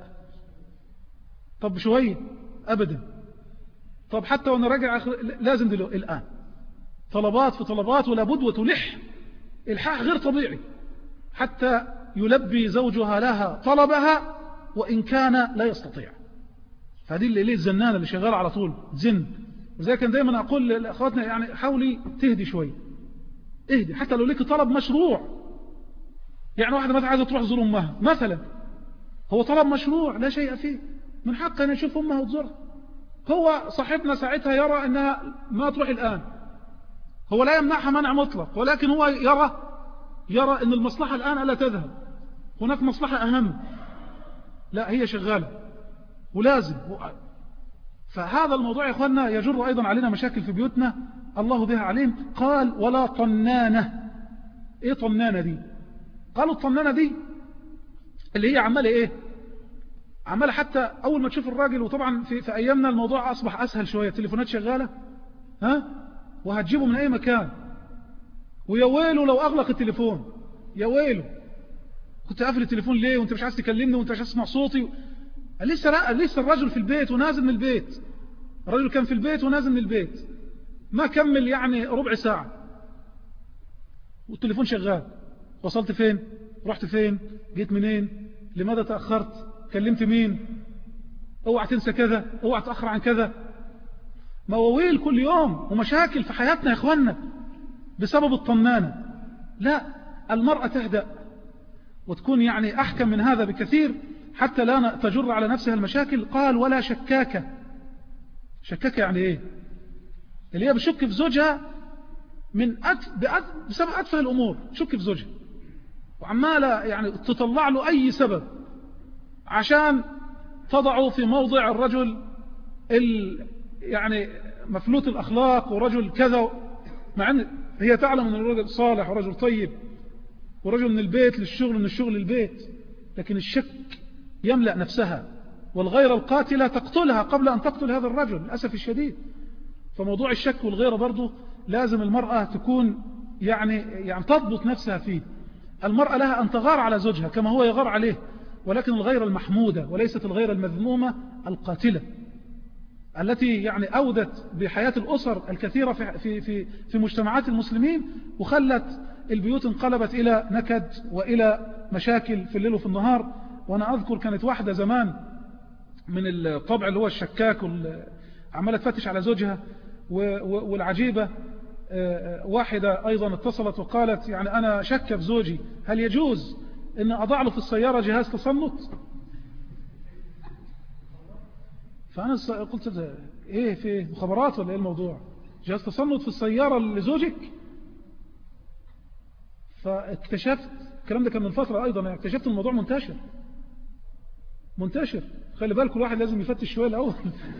Speaker 1: طب شوية أبدا، طب حتى وانا راجع لازم دلوقتي الآن، طلبات في طلبات، ولا بد وتلح الحاح غير طبيعي حتى يلبي زوجها لها طلبها وإن كان لا يستطيع. فهذه اللي ليه الزنانة اللي شغالة على طول زن. وزي كان دايما أقول لأخواتنا يعني حاولي تهدي شوي، اهدي، حتى لو لك طلب مشروع. يعني واحدة مثلا عايزة تروح تزور أمها مثلا، هو طلب مشروع لا شيء فيه، من حقها أن يشوف أمها وتزورها. هو صاحبنا ساعتها يرى أنها ما تروح الآن، هو لا يمنعها منع مطلق، ولكن هو يرى يرى أن المصلحة الآن ألا تذهب، هناك مصلحة أهم، لا هي شغالة ولازم. فهذا الموضوع يا أخوانا يجر أيضا علينا مشاكل في بيوتنا، الله بها عليم. قال ولا طنانة. إيه طنانة دي؟ قالوا الطنانة دي اللي هي عمالة إيه، عمالة حتى أول ما تشوف الراجل. وطبعا في, في أيامنا الموضوع أصبح أسهل شوية، التليفونات شغالة ها، وهتجيبه من أي مكان، ويا ويله لو أغلق التليفون، يا ويله كنت قافل التليفون ليه وانت مش عايز تكلمني وانت مش عايز تسمع صوتي. لسه لسه الرجل في البيت ونازل من البيت، الرجل كان في البيت ونازل من البيت ما كمل يعني ربع ساعة والتليفون شغال. وصلت فين، رحت فين، جيت منين، لماذا تأخرت، كلمت مين، اوعى تنسى كذا، اوعى تأخر عن كذا. مواويل كل يوم ومشاكل في حياتنا يا اخوانا بسبب الطنانة. لا، المرأة تهدأ وتكون يعني أحكم من هذا بكثير حتى لا تجر على نفسها المشاكل. قال ولا شكاكة. شكاكة يعني ايه، اللي هي بشك في زوجها من أتف... بأتف... بسبب أتفه الأمور، شك في زوجها وعمالة يعني تطلع له أي سبب عشان تضعه في موضع الرجل ال... يعني مفلوت الأخلاق ورجل كذا، مع أن هي تعلم أن الرجل صالح ورجل طيب ورجل من البيت للشغل من الشغل للبيت، لكن الشك يملأ نفسها، والغيرة القاتلة تقتلها قبل أن تقتل هذا الرجل للأسف الشديد. فموضوع الشك والغيرة برضه لازم المرأة تكون يعني, يعني تضبط نفسها فيه. المرأة لها أن تغار على زوجها كما هو يغار عليه، ولكن الغيرة المحمودة وليست الغيرة المذمومة القاتلة التي يعني أودت بحياة الأسر الكثيرة في, في, في, في مجتمعات المسلمين، وخلت البيوت انقلبت إلى نكد وإلى مشاكل في الليل وفي النهار. وأنا أذكر كانت واحدة زمان من الطبع اللي هو الشكاك عمالة تفتش على زوجها، والعجيبة واحدة أيضا اتصلت وقالت يعني أنا شك في زوجي، هل يجوز أن أضع له في السيارة جهاز تصنت؟ فأنا قلت إيه في مخابرات ولا إيه الموضوع؟ جهاز تصنت في السيارة لزوجك؟ فاكتشفت الكلام ده كان من فترة أيضا، يعني اكتشفت الموضوع منتشر منتشر خلي بالك الواحد لازم يفتش شوية الأول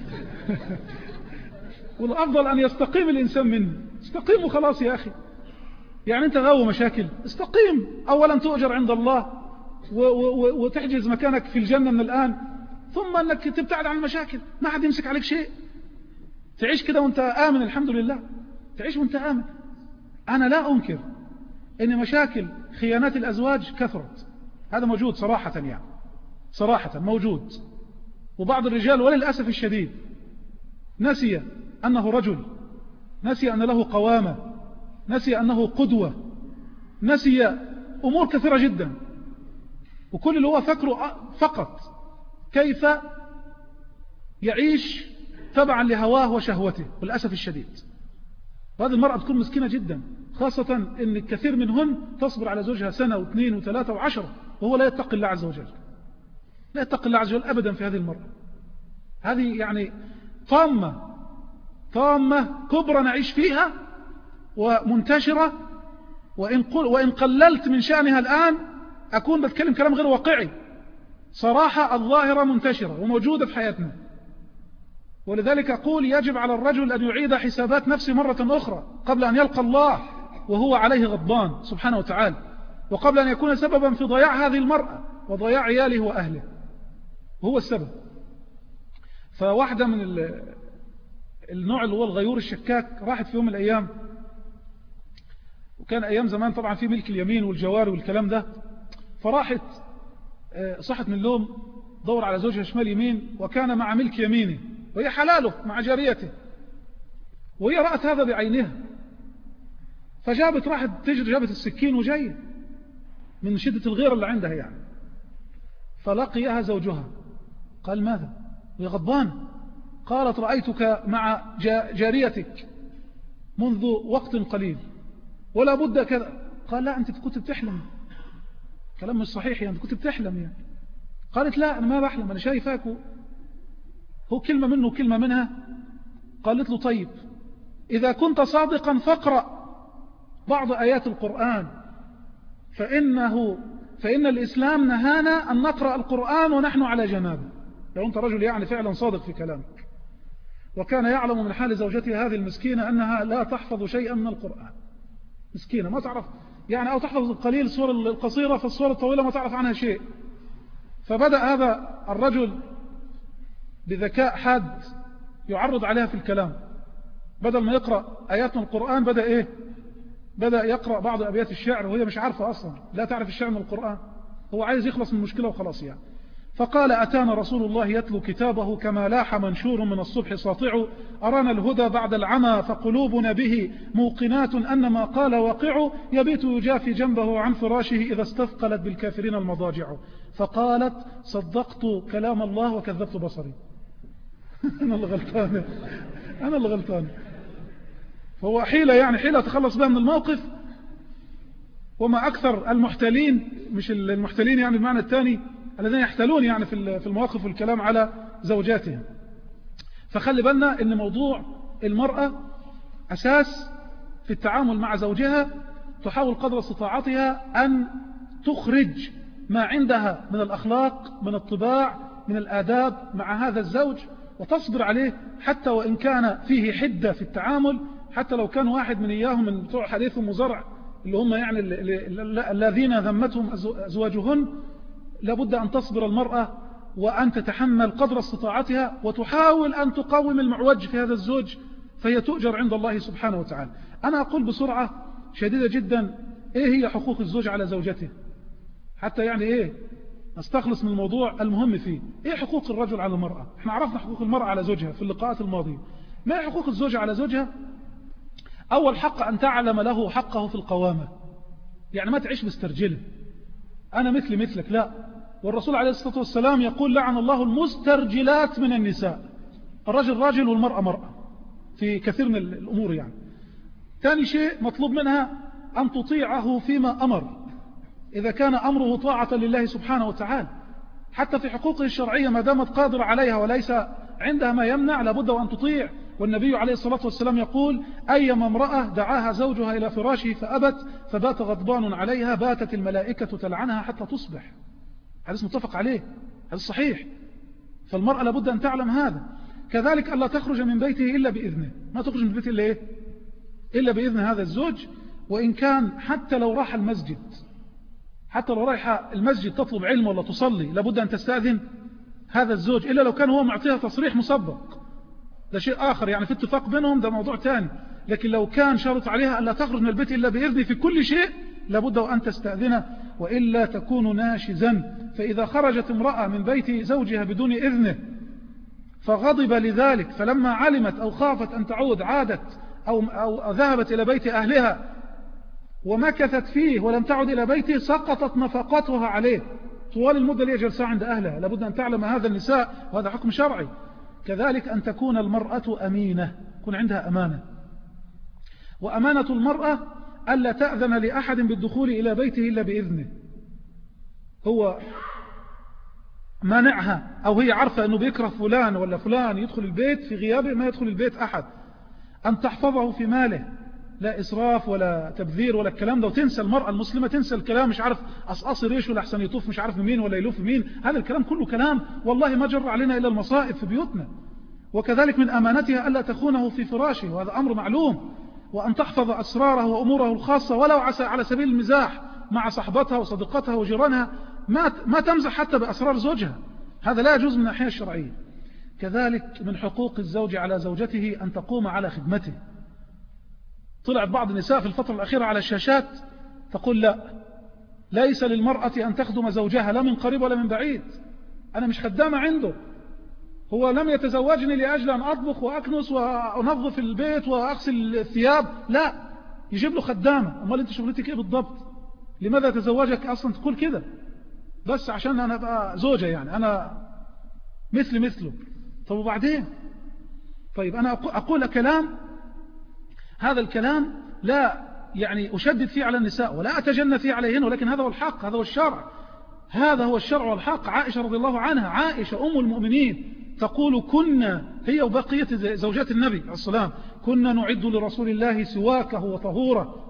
Speaker 1: والأفضل أن يستقيم الإنسان منه. استقيم وخلاص يا أخي، يعني أنت غاوي مشاكل استقيم، أولا تؤجر عند الله وتحجز مكانك في الجنة من الآن، ثم أنك تبتعد عن المشاكل، ما حد يمسك عليك شيء، تعيش كده وانت آمن الحمد لله، تعيش وانت آمن. أنا لا أنكر أن مشاكل خيانات الأزواج كثرت، هذا موجود صراحة، يعني صراحة موجود، وبعض الرجال وللأسف الشديد نسي أنه رجل، نسي أن له قوامة، نسي أنه قدوة، نسي أمور كثيرة جدا، وكل اللي هو فكره فقط كيف يعيش تبعا لهواه وشهوته والأسف الشديد. وهذه المرأة تكون مسكينة جدا، خاصة أن الكثير منهن تصبر على زوجها سنة واثنين وثلاثة وعشرة وهو لا يتقي الله عز وجل، لا يتقي الله عز وجل أبدا في هذه المرأة. هذه يعني طامة طامة كبرى نعيش فيها ومنتشرة، وإن, قل وإن قللت من شأنها الآن أكون بتكلم كلام غير واقعي، صراحة الظاهرة منتشرة وموجودة في حياتنا. ولذلك أقول يجب على الرجل أن يعيد حسابات نفسه مرة أخرى قبل أن يلقى الله وهو عليه غضبان سبحانه وتعالى، وقبل أن يكون سببا في ضياع هذه المرأة وضياع عياله وأهله، وهو السبب. فواحدة من النوع اللي هو الغيور الشكاك راحت في يوم من الأيام، وكان أيام زمان طبعا في ملك اليمين والجوار والكلام ده، فراحت صحت من اللوم دور على زوجها شمال يمين، وكان مع ملك يمينه وهي حلاله مع جاريته، وهي رأت هذا بعينها، فجابت راحت تجري جابت السكين وجاية من شدة الغيرة اللي عندها يعني. فلقيها زوجها قال ماذا؟ وهي غضبان. قالت رأيتك مع جاريتك منذ وقت قليل ولا بد كذا. قال لا أنت كنت بتحلم، كلام مش صحيح يعني، أنت كنت بتحلم يعني. قالت لا أنا ما بحلم، أنا شايفاك. هو كلمة منه وكلمة منها. قالت له طيب إذا كنت صادقا فاقرأ بعض آيات القرآن، فإنه فإن الإسلام نهانا أن نقرأ القرآن ونحن على جنابه. لو أنت رجل يعني فعلا صادق في كلامك. وكان يعلم من حال زوجته هذه المسكينة أنها لا تحفظ شيئا من القرآن، مسكينة ما تعرف يعني، أو تحفظ القليل السور القصيرة، فالسور الطويلة ما تعرف عنها شيء. فبدأ هذا الرجل بذكاء حاد يعرض عليها في الكلام، بدل ما يقرأ آيات من القرآن بدأ إيه؟ بدأ يقرأ بعض أبيات الشعر وهي مش عارفة أصلا، لا تعرف الشعر من القرآن، هو عايز يخلص من المشكلة وخلاص يعني. فقال أتانا رسول الله يتلو كتابه كما لاح منشور من الصبح ساطع، أرانا الهدى بعد العمى فقلوبنا به موقنات أن ما قال واقع، يبيت يجافي جنبه عن فراشه إذا استثقلت بالكافرين المضاجع. فقالت صدقت كلام الله وكذبت بصري. أنا اللي غلطان، أنا اللي غلطان. فهو حيلة يعني، حيلة تخلص بها من الموقف. وما أكثر المحتلين، مش المحتلين يعني بمعنى الثاني، الذين يحتلون يعني في المواقف والكلام على زوجاتهم. فخلي بالنا ان موضوع المرأة أساس في التعامل مع زوجها تحاول قدر استطاعتها أن تخرج ما عندها من الأخلاق، من الطباع، من الآداب مع هذا الزوج، وتصبر عليه حتى وإن كان فيه حدة في التعامل، حتى لو كان واحد من إياهم من بتوع حديث وزرع اللي هم يعني الذين ذمتهم أزواجهن، لابد أن تصبر المرأة وأن تتحمل قدر استطاعتها وتحاول أن تقوم المعوج في هذا الزوج، فهي تؤجر عند الله سبحانه وتعالى. أنا أقول بسرعة شديدة جدا إيه هي حقوق الزوج على زوجته، حتى يعني إيه نستخلص من الموضوع المهم فيه. إيه حقوق الرجل على المرأة؟ إحنا عرفنا حقوق المرأة على زوجها في اللقاءات الماضية. ما هي حقوق الزوج على زوجها؟ أول حق أن تعلم له حقه في القوامة، يعني ما تعيش مسترجله، أنا مثلي مثلك، لا. والرسول عليه الصلاة والسلام يقول لعن الله المسترجلات من النساء، الرجل راجل والمرأة مرأة في كثير من الأمور يعني. ثاني شيء مطلوب منها أن تطيعه فيما أمر، إذا كان أمره طاعة لله سبحانه وتعالى، حتى في حقوقه الشرعية ما دامت قادرة عليها وليس عندها ما يمنع لابد وأن تطيع. والنبي عليه الصلاة والسلام يقول أيما امرأة دعاها زوجها إلى فراشه فأبت فبات غضبان عليها باتت الملائكة تلعنها حتى تصبح. حديث متفق عليه، هذا صحيح. فالمرأة لابد أن تعلم هذا. كذلك ألا تخرج من بيته إلا بإذنه، ما تخرج من بيته إلا إيه؟ إلا بإذن هذا الزوج. وإن كان حتى لو راح المسجد، حتى لو رايح المسجد تطلب علم ولا تصلي لابد أن تستأذن هذا الزوج، إلا لو كان هو معطيها تصريح مسبق، ده شيء آخر يعني في اتفاق بينهم، ده موضوع تاني. لكن لو كان شرط عليها ألا تخرج من البيت إلا بإذنه في كل شيء لابد وأن تستأذنه، وإلا تكون ناشزا. فإذا خرجت امرأة من بيت زوجها بدون إذنه فغضب لذلك، فلما علمت أو خافت أن تعود عادت أو, أو ذهبت إلى بيت أهلها ومكثت فيه ولم تعد إلى بيته، سقطت نفقتها عليه طوال المدة اللي جلسها عند أهلها. لابد أن تعلم هذا النساء، وهذا حكم شرعي. كذلك أن تكون المرأة أمينة، يكون عندها أمانة. وأمانة المرأة ألا تأذن لأحد بالدخول إلى بيته إلا بإذنه، هو مانعها أو هي عارفة أنه بيكره فلان ولا فلان يدخل البيت، في غيابه ما يدخل البيت أحد. أن تحفظه في ماله، لا إسراف ولا تبذير ولا الكلام ده. وتنسى المرأة المسلمة تنسى الكلام، مش عارف أصقصي ريش ولا أحسن يطوف مش عارف مين ولا يلوف مين، هذا الكلام كله كلام والله ما جر علينا إلا المصائب في بيوتنا. وكذلك من أمانتها ألا تخونه في فراشه، وهذا أمر معلوم. وأن تحفظ أسراره وأموره الخاصة ولو على سبيل المزاح مع صحبتها وصديقتها وجيرانها، ما ما تمزح حتى بأسرار زوجها، هذا لا يجوز من الناحية الشرعية. كذلك من حقوق الزوج على زوجته أن تقوم على خدمته. طلعت بعض النساء في الفترة الأخيرة على الشاشات تقول لا، ليس للمرأة أن تخدم زوجها لا من قريب ولا من بعيد، أنا مش خدامة عنده، هو لم يتزوجني لأجل أن أطبخ وأكنس وأنظف البيت وأغسل الثياب، لا، يجيب له خدامة. أمال أنت شغلتك إيه بالضبط؟ لماذا تزوجك أصلا تقول كده؟ بس عشان أنا أبقى زوجة، يعني أنا مثل مثله. طب وبعدين؟ طيب أنا أقول كلام، هذا الكلام لا يعني أشدد فيه على النساء ولا أتجنى فيه عليهن، ولكن هذا هو الحق، هذا هو الشرع، هذا هو الشرع والحق. عائشة رضي الله عنها، عائشة أم المؤمنين، تقول كنا هي وبقية زوجات النبي عليه السلام كنا نعد لرسول الله سواكه وطهوره.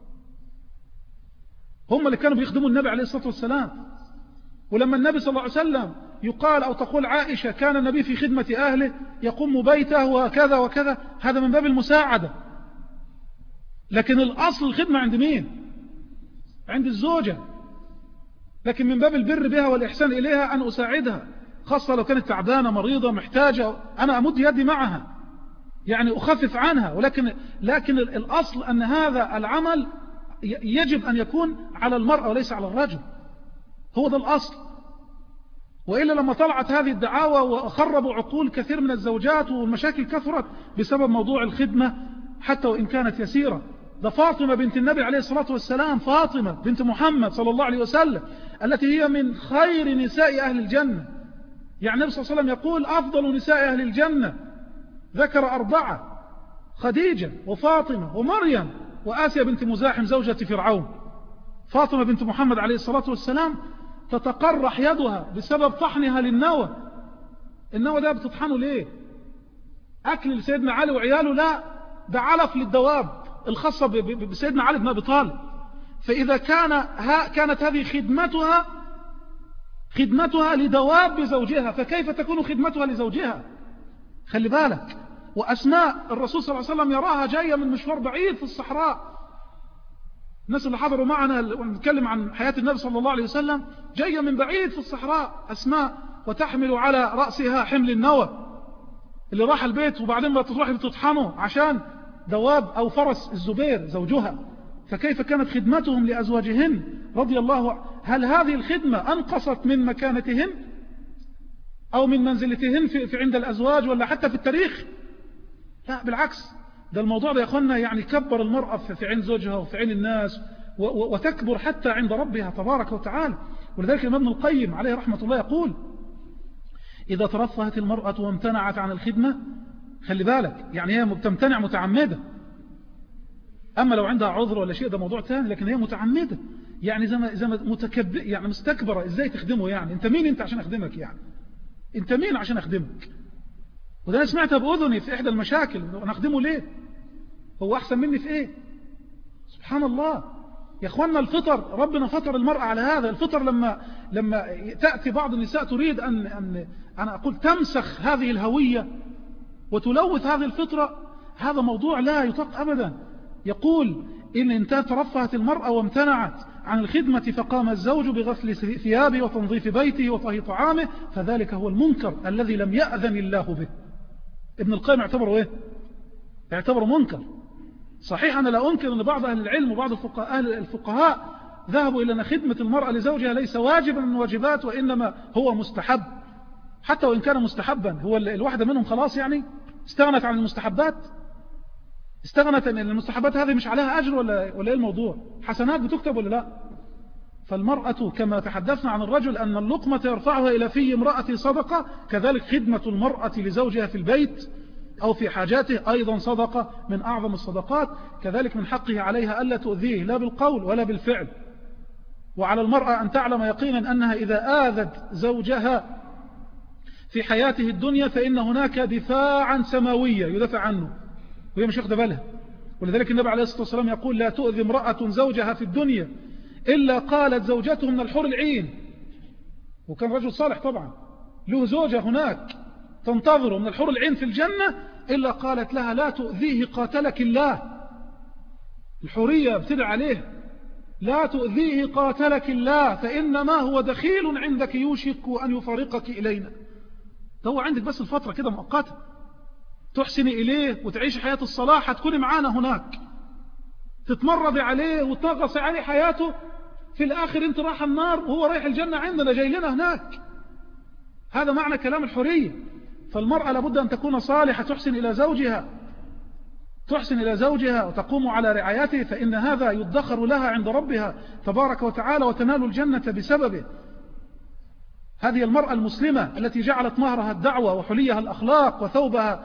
Speaker 1: هم اللي كانوا بيخدموا النبي عليه الصلاة والسلام. ولما النبي صلى الله عليه وسلم يقال أو تقول عائشة كان النبي في خدمة أهله يقوم بيته وكذا وكذا، هذا من باب المساعدة. لكن الأصل الخدمة عند مين؟ عند الزوجة. لكن من باب البر بها والإحسان إليها أن أساعدها، خاصة لو كانت تعبانة مريضة محتاجة، أنا أمد يدي معها، يعني أخفف عنها. ولكن لكن الأصل أن هذا العمل يجب أن يكون على المرأة وليس على الرجل، هو ده الأصل. وإلا لما طلعت هذه الدعاوى وخربوا عقول كثير من الزوجات والمشاكل كثرت بسبب موضوع الخدمة حتى وإن كانت يسيرة. ده فاطمة بنت النبي عليه الصلاة والسلام، فاطمة بنت محمد صلى الله عليه وسلم، التي هي من خير نساء أهل الجنة. يعني النبي صلى الله عليه وسلم يقول أفضل نساء أهل الجنة، ذكر أربعة: خديجة وفاطمة ومريم وآسيا بنت مزاحم زوجة فرعون. فاطمة بنت محمد عليه الصلاة والسلام تتقرح يدها بسبب طحنها للنوى. النوى ده بتطحنه ليه؟ أكل لسيدنا علي وعياله؟ لا، ده علف للدواب، الخاصة بسيدنا علي بن أبي طالب. فإذا كان ها كانت هذه خدمتها خدمتها لدواب زوجها، فكيف تكون خدمتها لزوجها؟ خلي بالك. وأسماء الرسول صلى الله عليه وسلم يراها جاية من مشوار بعيد في الصحراء. الناس اللي حضروا معنا ونتكلم عن حياة النبي صلى الله عليه وسلم جاية من بعيد في الصحراء أسماء، وتحمل على رأسها حمل النوى اللي راح البيت وبعدين ما تروح تطحنه عشان دواب أو فرس الزبير زوجها. فكيف كانت خدمتهم لأزواجهن رضي الله؟ هل هذه الخدمة أنقصت من مكانتهن أو من منزلتهن في, في عند الأزواج ولا حتى في التاريخ؟ لا بالعكس، ده الموضوع ده يا أخوانا يعني كبر المرأة في عين زوجها وفي عين الناس، وتكبر حتى عند ربها تبارك وتعالى. ولذلك ابن القيم عليه رحمة الله يقول: إذا ترفهت المرأة وامتنعت عن الخدمة، خلي بالك يعني هي تمتنع متعمدة، أما لو عندها عذر ولا شيء ده موضوع ثاني، لكن هي متعمدة يعني زي ما زي ما متكبر يعني مستكبرة. إزاي تخدمه يعني؟ أنت مين أنت عشان أخدمك يعني؟ أنت مين عشان أخدمك؟ وده أنا سمعتها بأذني في إحدى المشاكل، أنا أخدمه ليه؟ هو أحسن مني في إيه؟ سبحان الله يا أخوانا. الفطر ربنا فطر المرأة على هذا. الفطر لما لما تأتي بعض النساء تريد أن أن أنا أقول تمسخ هذه الهوية وتلوث هذه الفطرة، هذا موضوع لا يطاق أبدا. يقول: إن انت ترفهت المرأة وامتنعت عن الخدمة فقام الزوج بغسل ثيابه وتنظيف بيته وطهي طعامه، فذلك هو المنكر الذي لم يأذن الله به. ابن القيم اعتبره إيه؟ اعتبره منكر. صحيح أنا لا أنكر أن بعض أهل العلم وبعض الفقهاء, الفقهاء ذهبوا إلى أن خدمة المرأة لزوجها ليس واجبا من الواجبات، وإنما هو مستحب. حتى وإن كان مستحبا، هو الواحدة منهم خلاص يعني استغنت عن المستحبات، استغنت أن المستحبات هذه مش عليها أجر ولا ولا إيه الموضوع؟ حسنات بتكتب ولا لا؟ فالمرأة كما تحدثنا عن الرجل أن اللقمة يرفعها إلى في امرأة صدقة، كذلك خدمة المرأة لزوجها في البيت أو في حاجاته أيضا صدقة من أعظم الصدقات. كذلك من حقه عليها ألا تؤذيه لا بالقول ولا بالفعل. وعلى المرأة أن تعلم يقينا أنها إذا آذت زوجها في حياته الدنيا فإن هناك دفاعا سماوية يدافع عنه وهي مش واخده بالها. ولذلك النبي عليه الصلاة والسلام يقول: لا تؤذي امرأة زوجها في الدنيا إلا قالت زوجته من الحور العين. وكان رجل صالح طبعا له زوجة هناك تنتظر من الحور العين في الجنة، إلا قالت لها: لا تؤذيه قاتلك الله. الحورية بتدعى عليه: لا تؤذيه قاتلك الله، فإنما هو دخيل عندك يوشك أن يفارقك إلينا. ده هو عندك بس الفترة كده مؤقتة تحسني إليه وتعيش حياة الصلاح، هتكوني معانا هناك، تتمرضي عليه وتغصي عليه حياته، في الآخر انت رايح النار وهو رايح الجنة عندنا جاي لنا هناك. هذا معنى كلام الحرية. فالمرأة لابد أن تكون صالحة، تحسن إلى زوجها تحسن إلى زوجها وتقوم على رعايته، فإن هذا يدخر لها عند ربها تبارك وتعالى وتنال الجنة بسببه. هذه المرأة المسلمة التي جعلت مهرها الدعوة وحليها الأخلاق وثوبها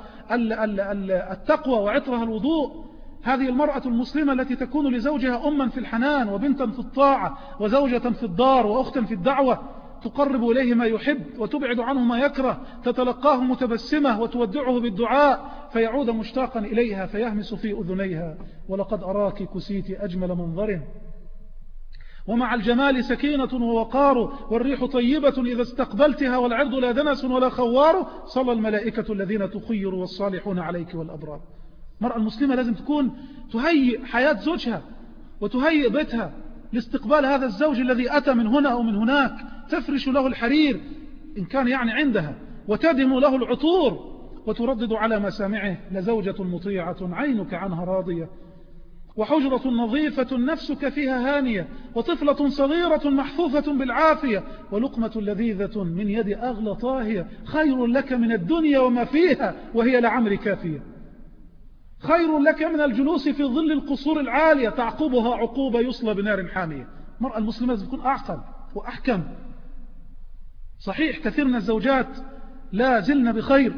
Speaker 1: التقوى وعطرها الوضوء. هذه المرأة المسلمة التي تكون لزوجها أما في الحنان وبنتا في الطاعة وزوجة في الدار وأختا في الدعوة، تقرب إليه ما يحب وتبعد عنه ما يكره، تتلقاه متبسمة وتودعه بالدعاء فيعود مشتاقا إليها فيهمس في أذنيها: ولقد أراك كسيت أجمل منظر. ومع الجمال سكينة ووقار، والريح طيبة إذا استقبلتها، والعرض لا دنس ولا خوار، صلى الملائكة الذين تخير والصالحون عليك والأبرار. المرأة المسلمة لازم تكون تهيئ حياة زوجها وتهيئ بيتها لاستقبال هذا الزوج الذي أتى من هنا أو من هناك، تفرش له الحرير إن كان يعني عندها، وتدهن له العطور، وتردد على مسامعه: لزوجة مطيعة عينك عنها راضية، وحجرة نظيفة نفسك فيها هانية، وطفلة صغيرة محفوفة بالعافية، ولقمة لذيذة من يد أغلى طاهية، خير لك من الدنيا وما فيها وهي لعمر كافية. خير لك من الجلوس في ظل القصور العالية تعقبها عقوبة يصلى بنار حامية. المرأة المسلمة تكون أعقل وأحكم. صحيح كثير من الزوجات لا زلن بخير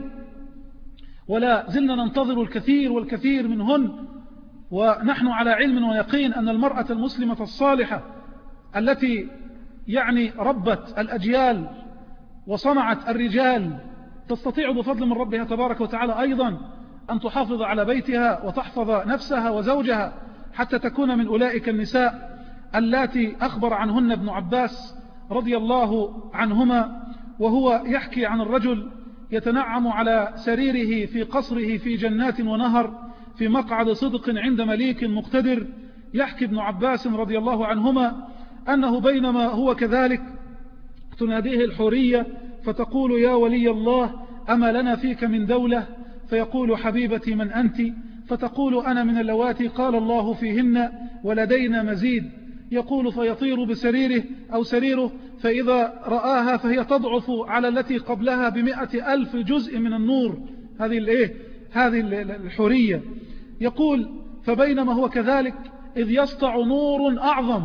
Speaker 1: ولا زلن ننتظر الكثير والكثير منهن، ونحن على علم ويقين أن المرأة المسلمة الصالحة التي يعني ربت الأجيال وصنعت الرجال تستطيع بفضل من ربها تبارك وتعالى أيضا أن تحافظ على بيتها وتحفظ نفسها وزوجها حتى تكون من أولئك النساء اللاتي أخبر عنهن ابن عباس رضي الله عنهما، وهو يحكي عن الرجل يتنعم على سريره في قصره في جنات ونهر في مقعد صدق عند مليك مقتدر. يحكي ابن عباس رضي الله عنهما أنه بينما هو كذلك تناديه الحورية فتقول: يا ولي الله، أما لنا فيك من دولة؟ فيقول: حبيبتي من أنت؟ فتقول: أنا من اللواتي قال الله فيهن ولدينا مزيد. يقول: فيطير بسريره أو سريره، فإذا رآها فهي تضعف على التي قبلها بمئة ألف جزء من النور. هذه الإيه؟ هذه الحورية. يقول: فبينما هو كذلك إذ يسطع نور أعظم،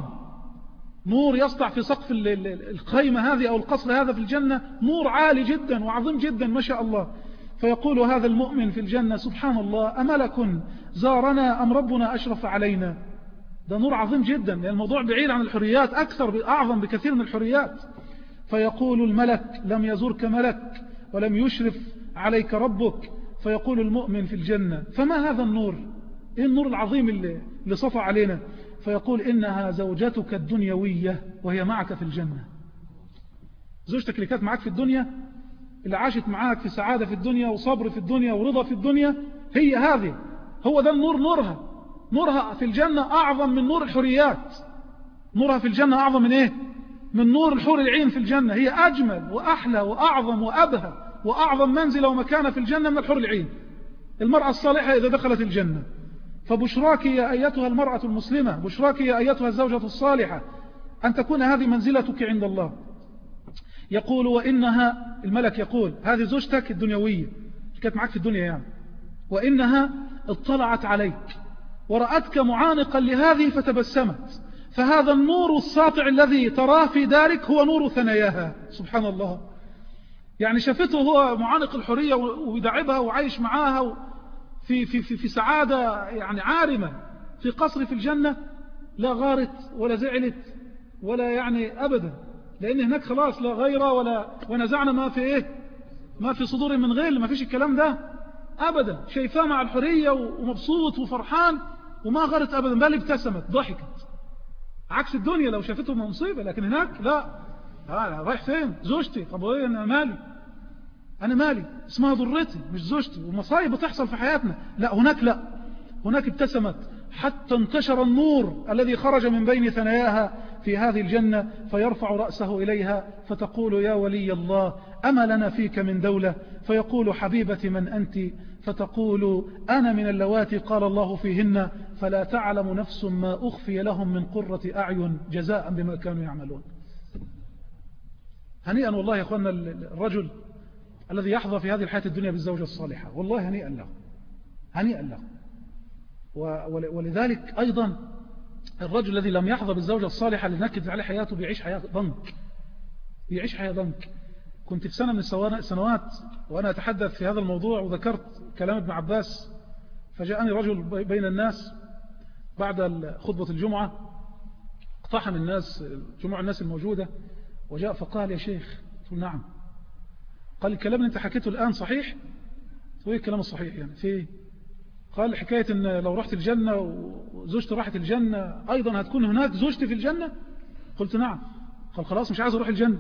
Speaker 1: نور يسطع في سقف الخيمة هذه أو القصر هذا في الجنة، نور عالي جدا وعظيم جدا ما شاء الله. فيقول هذا المؤمن في الجنة: سبحان الله، أملك زارنا أم ربنا أشرف علينا؟ ده نور عظيم جدا، لأن الموضوع بعيد عن الحريات، أكثر أعظم بكثير من الحريات. فيقول الملك: لم يزورك ملك ولم يشرف عليك ربك. فيقول المؤمن في الجنة: فما هذا النور؟ إيه النور العظيم اللي, اللي صفى علينا؟ فيقول: إنها زوجتك الدنيوية وهي معك في الجنة. زوجتك اللي كانت معك في الدنيا، اللي عاشت معاك في سعادة في الدنيا وصبر في الدنيا ورضا في الدنيا، هي هذه، هو ده النور. نورها نورها في الجنة أعظم من نور الحريات. نورها في الجنة أعظم من إيه؟ من نور الحور العين في الجنة. هي أجمل وأحلى وأعظم وأبهى وأعظم منزلة ومكانة في الجنة من الحور العين. المرأة الصالحة إذا دخلت الجنة. فبشراك يا أيتها المرأة المسلمة، بشراك يا أيتها الزوجة الصالحة، أن تكون هذه منزلتك عند الله. يقول: وإنها، الملك يقول: هذه زوجتك الدنيوية كانت معك في الدنيا يعني، وإنها اطلعت عليك ورأتك معانقا لهذه فتبسمت، فهذا النور الساطع الذي تراه في دارك هو نور ثناياها. سبحان الله، يعني شافته هو معانق الحرية ويدعبها وعايش معاها في, في, في, في سعادة يعني عارمة في قصر في الجنة، لا غارت ولا زعلت ولا يعني أبدا، لأن هناك خلاص لا غيرة ولا ونزعنا ما في إيه ما في صدور من غير، ما فيش الكلام ده أبدا. شايفاه مع الحرية ومبسوط وفرحان وما غارت أبدا، بل ابتسمت ضحكت، عكس الدنيا لو شافته مصيبة. لكن هناك لا، لا رايح فين؟ زوجتي. طب وإيه؟ أنا مالي، أنا مالي، اسمها ضرتي مش زوجتي، ومصايب بتحصل في حياتنا. لا، هناك لا، هناك ابتسمت حتى انتشر النور الذي خرج من بين ثناياها في هذه الجنة، فيرفع رأسه إليها فتقول: يا ولي الله، أما لنا فيك من دولة؟ فيقول: حبيبتي من أنت؟ فتقول: أنا من اللواتي قال الله فيهن فلا تعلم نفس ما أخفي لهم من قرة أعين جزاء بما كانوا يعملون. هنيئا والله يا أخوانا الرجل الذي يحظى في هذه الحياة الدنيا بالزوجة الصالحة، والله هنيئا له، هنيئا له. ولذلك أيضا الرجل الذي لم يحظى بالزوجة الصالحة اللي نكد عليه حياته بيعيش حياة ضنك، بيعيش حياة ضنك. كنت في سنة من السنوات وأنا أتحدث في هذا الموضوع وذكرت كلام ابن عباس، فجاءني رجل بين الناس بعد خطبة الجمعة، اقتحم الناس جموع الناس الموجودة وجاء فقال: يا شيخ. قلت: نعم. قال: الكلام اللي انت حكيته الآن صحيح؟ وايه الكلام الصحيح يعني في ايه؟ قال: حكاية ان لو رحت الجنة وزوجتي راحت الجنة ايضا هتكون هناك زوجتي في الجنة. قلت: نعم. قال: خلاص مش عايز اروح الجنة.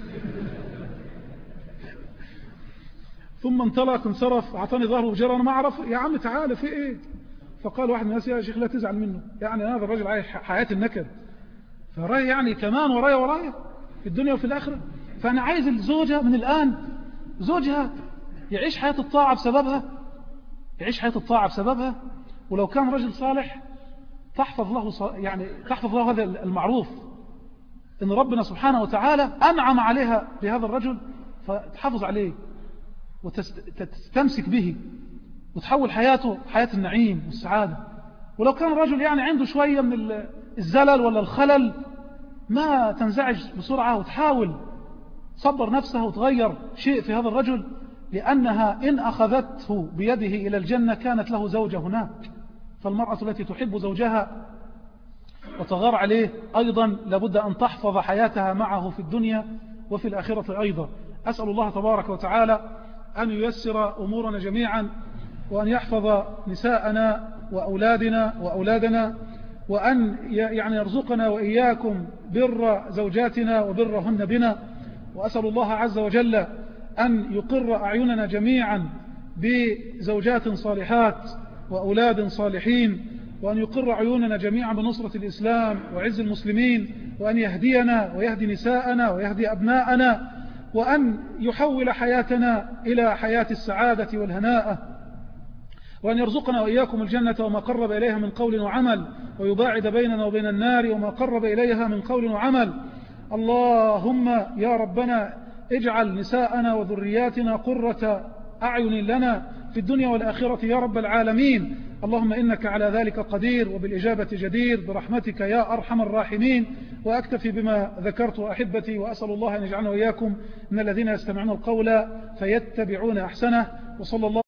Speaker 1: ثم انطلق انصرف، اعطاني ظهره وجرى، انا ما اعرف. يا عم تعالى في ايه؟ فقال واحد من الناس: يا شيخ لا تزعل منه، يعني هذا الرجل عايش حياة النكد، فراي يعني كمان ورايا ورايا في الدنيا وفي الآخرة. فأنا عايز الزوجة من الآن زوجها يعيش حياة الطاعة بسببها، يعيش حياة الطاعة بسببها. ولو كان رجل صالح تحفظ له يعني تحفظ له هذا المعروف، إن ربنا سبحانه وتعالى أنعم عليها بهذا الرجل، فتحافظ عليه وتستمسك به وتحول حياته حياة النعيم والسعادة. ولو كان رجل يعني عنده شوية من الزلل ولا الخلل، ما تنزعج بسرعة وتحاول تصبر نفسها وتغير شيء في هذا الرجل، لأنها إن أخذته بيده إلى الجنة كانت له زوجة هناك. فالمرأة التي تحب زوجها وتغار عليه أيضا لابد أن تحفظ حياتها معه في الدنيا وفي الآخرة أيضا. أسأل الله تبارك وتعالى أن ييسر أمورنا جميعا وأن يحفظ نساءنا وأولادنا وأولادنا، وأن يعني يرزقنا وإياكم بر زوجاتنا وبرهن بنا. وأسأل الله عز وجل أن يقر أعيننا جميعا بزوجات صالحات وأولاد صالحين، وأن يقر عيوننا جميعا بنصرة الإسلام وعز المسلمين، وأن يهدينا ويهدي نساءنا ويهدي أبناءنا، وأن يحول حياتنا إلى حياة السعادة والهناءة، وأن يرزقنا وإياكم الجنة وما قرب إليها من قول وعمل، ويباعد بيننا وبين النار وما قرب إليها من قول وعمل. اللهم يا ربنا اجعل نساءنا وذرياتنا قرة أعين لنا في الدنيا والآخرة يا رب العالمين. اللهم إنك على ذلك قدير وبالإجابة جدير برحمتك يا أرحم الراحمين. وأكتفي بما ذكرت أحبتي، وأسأل الله أن يجعلنا وإياكم من الذين يستمعون القول فيتبعون أحسنه. وصلى الله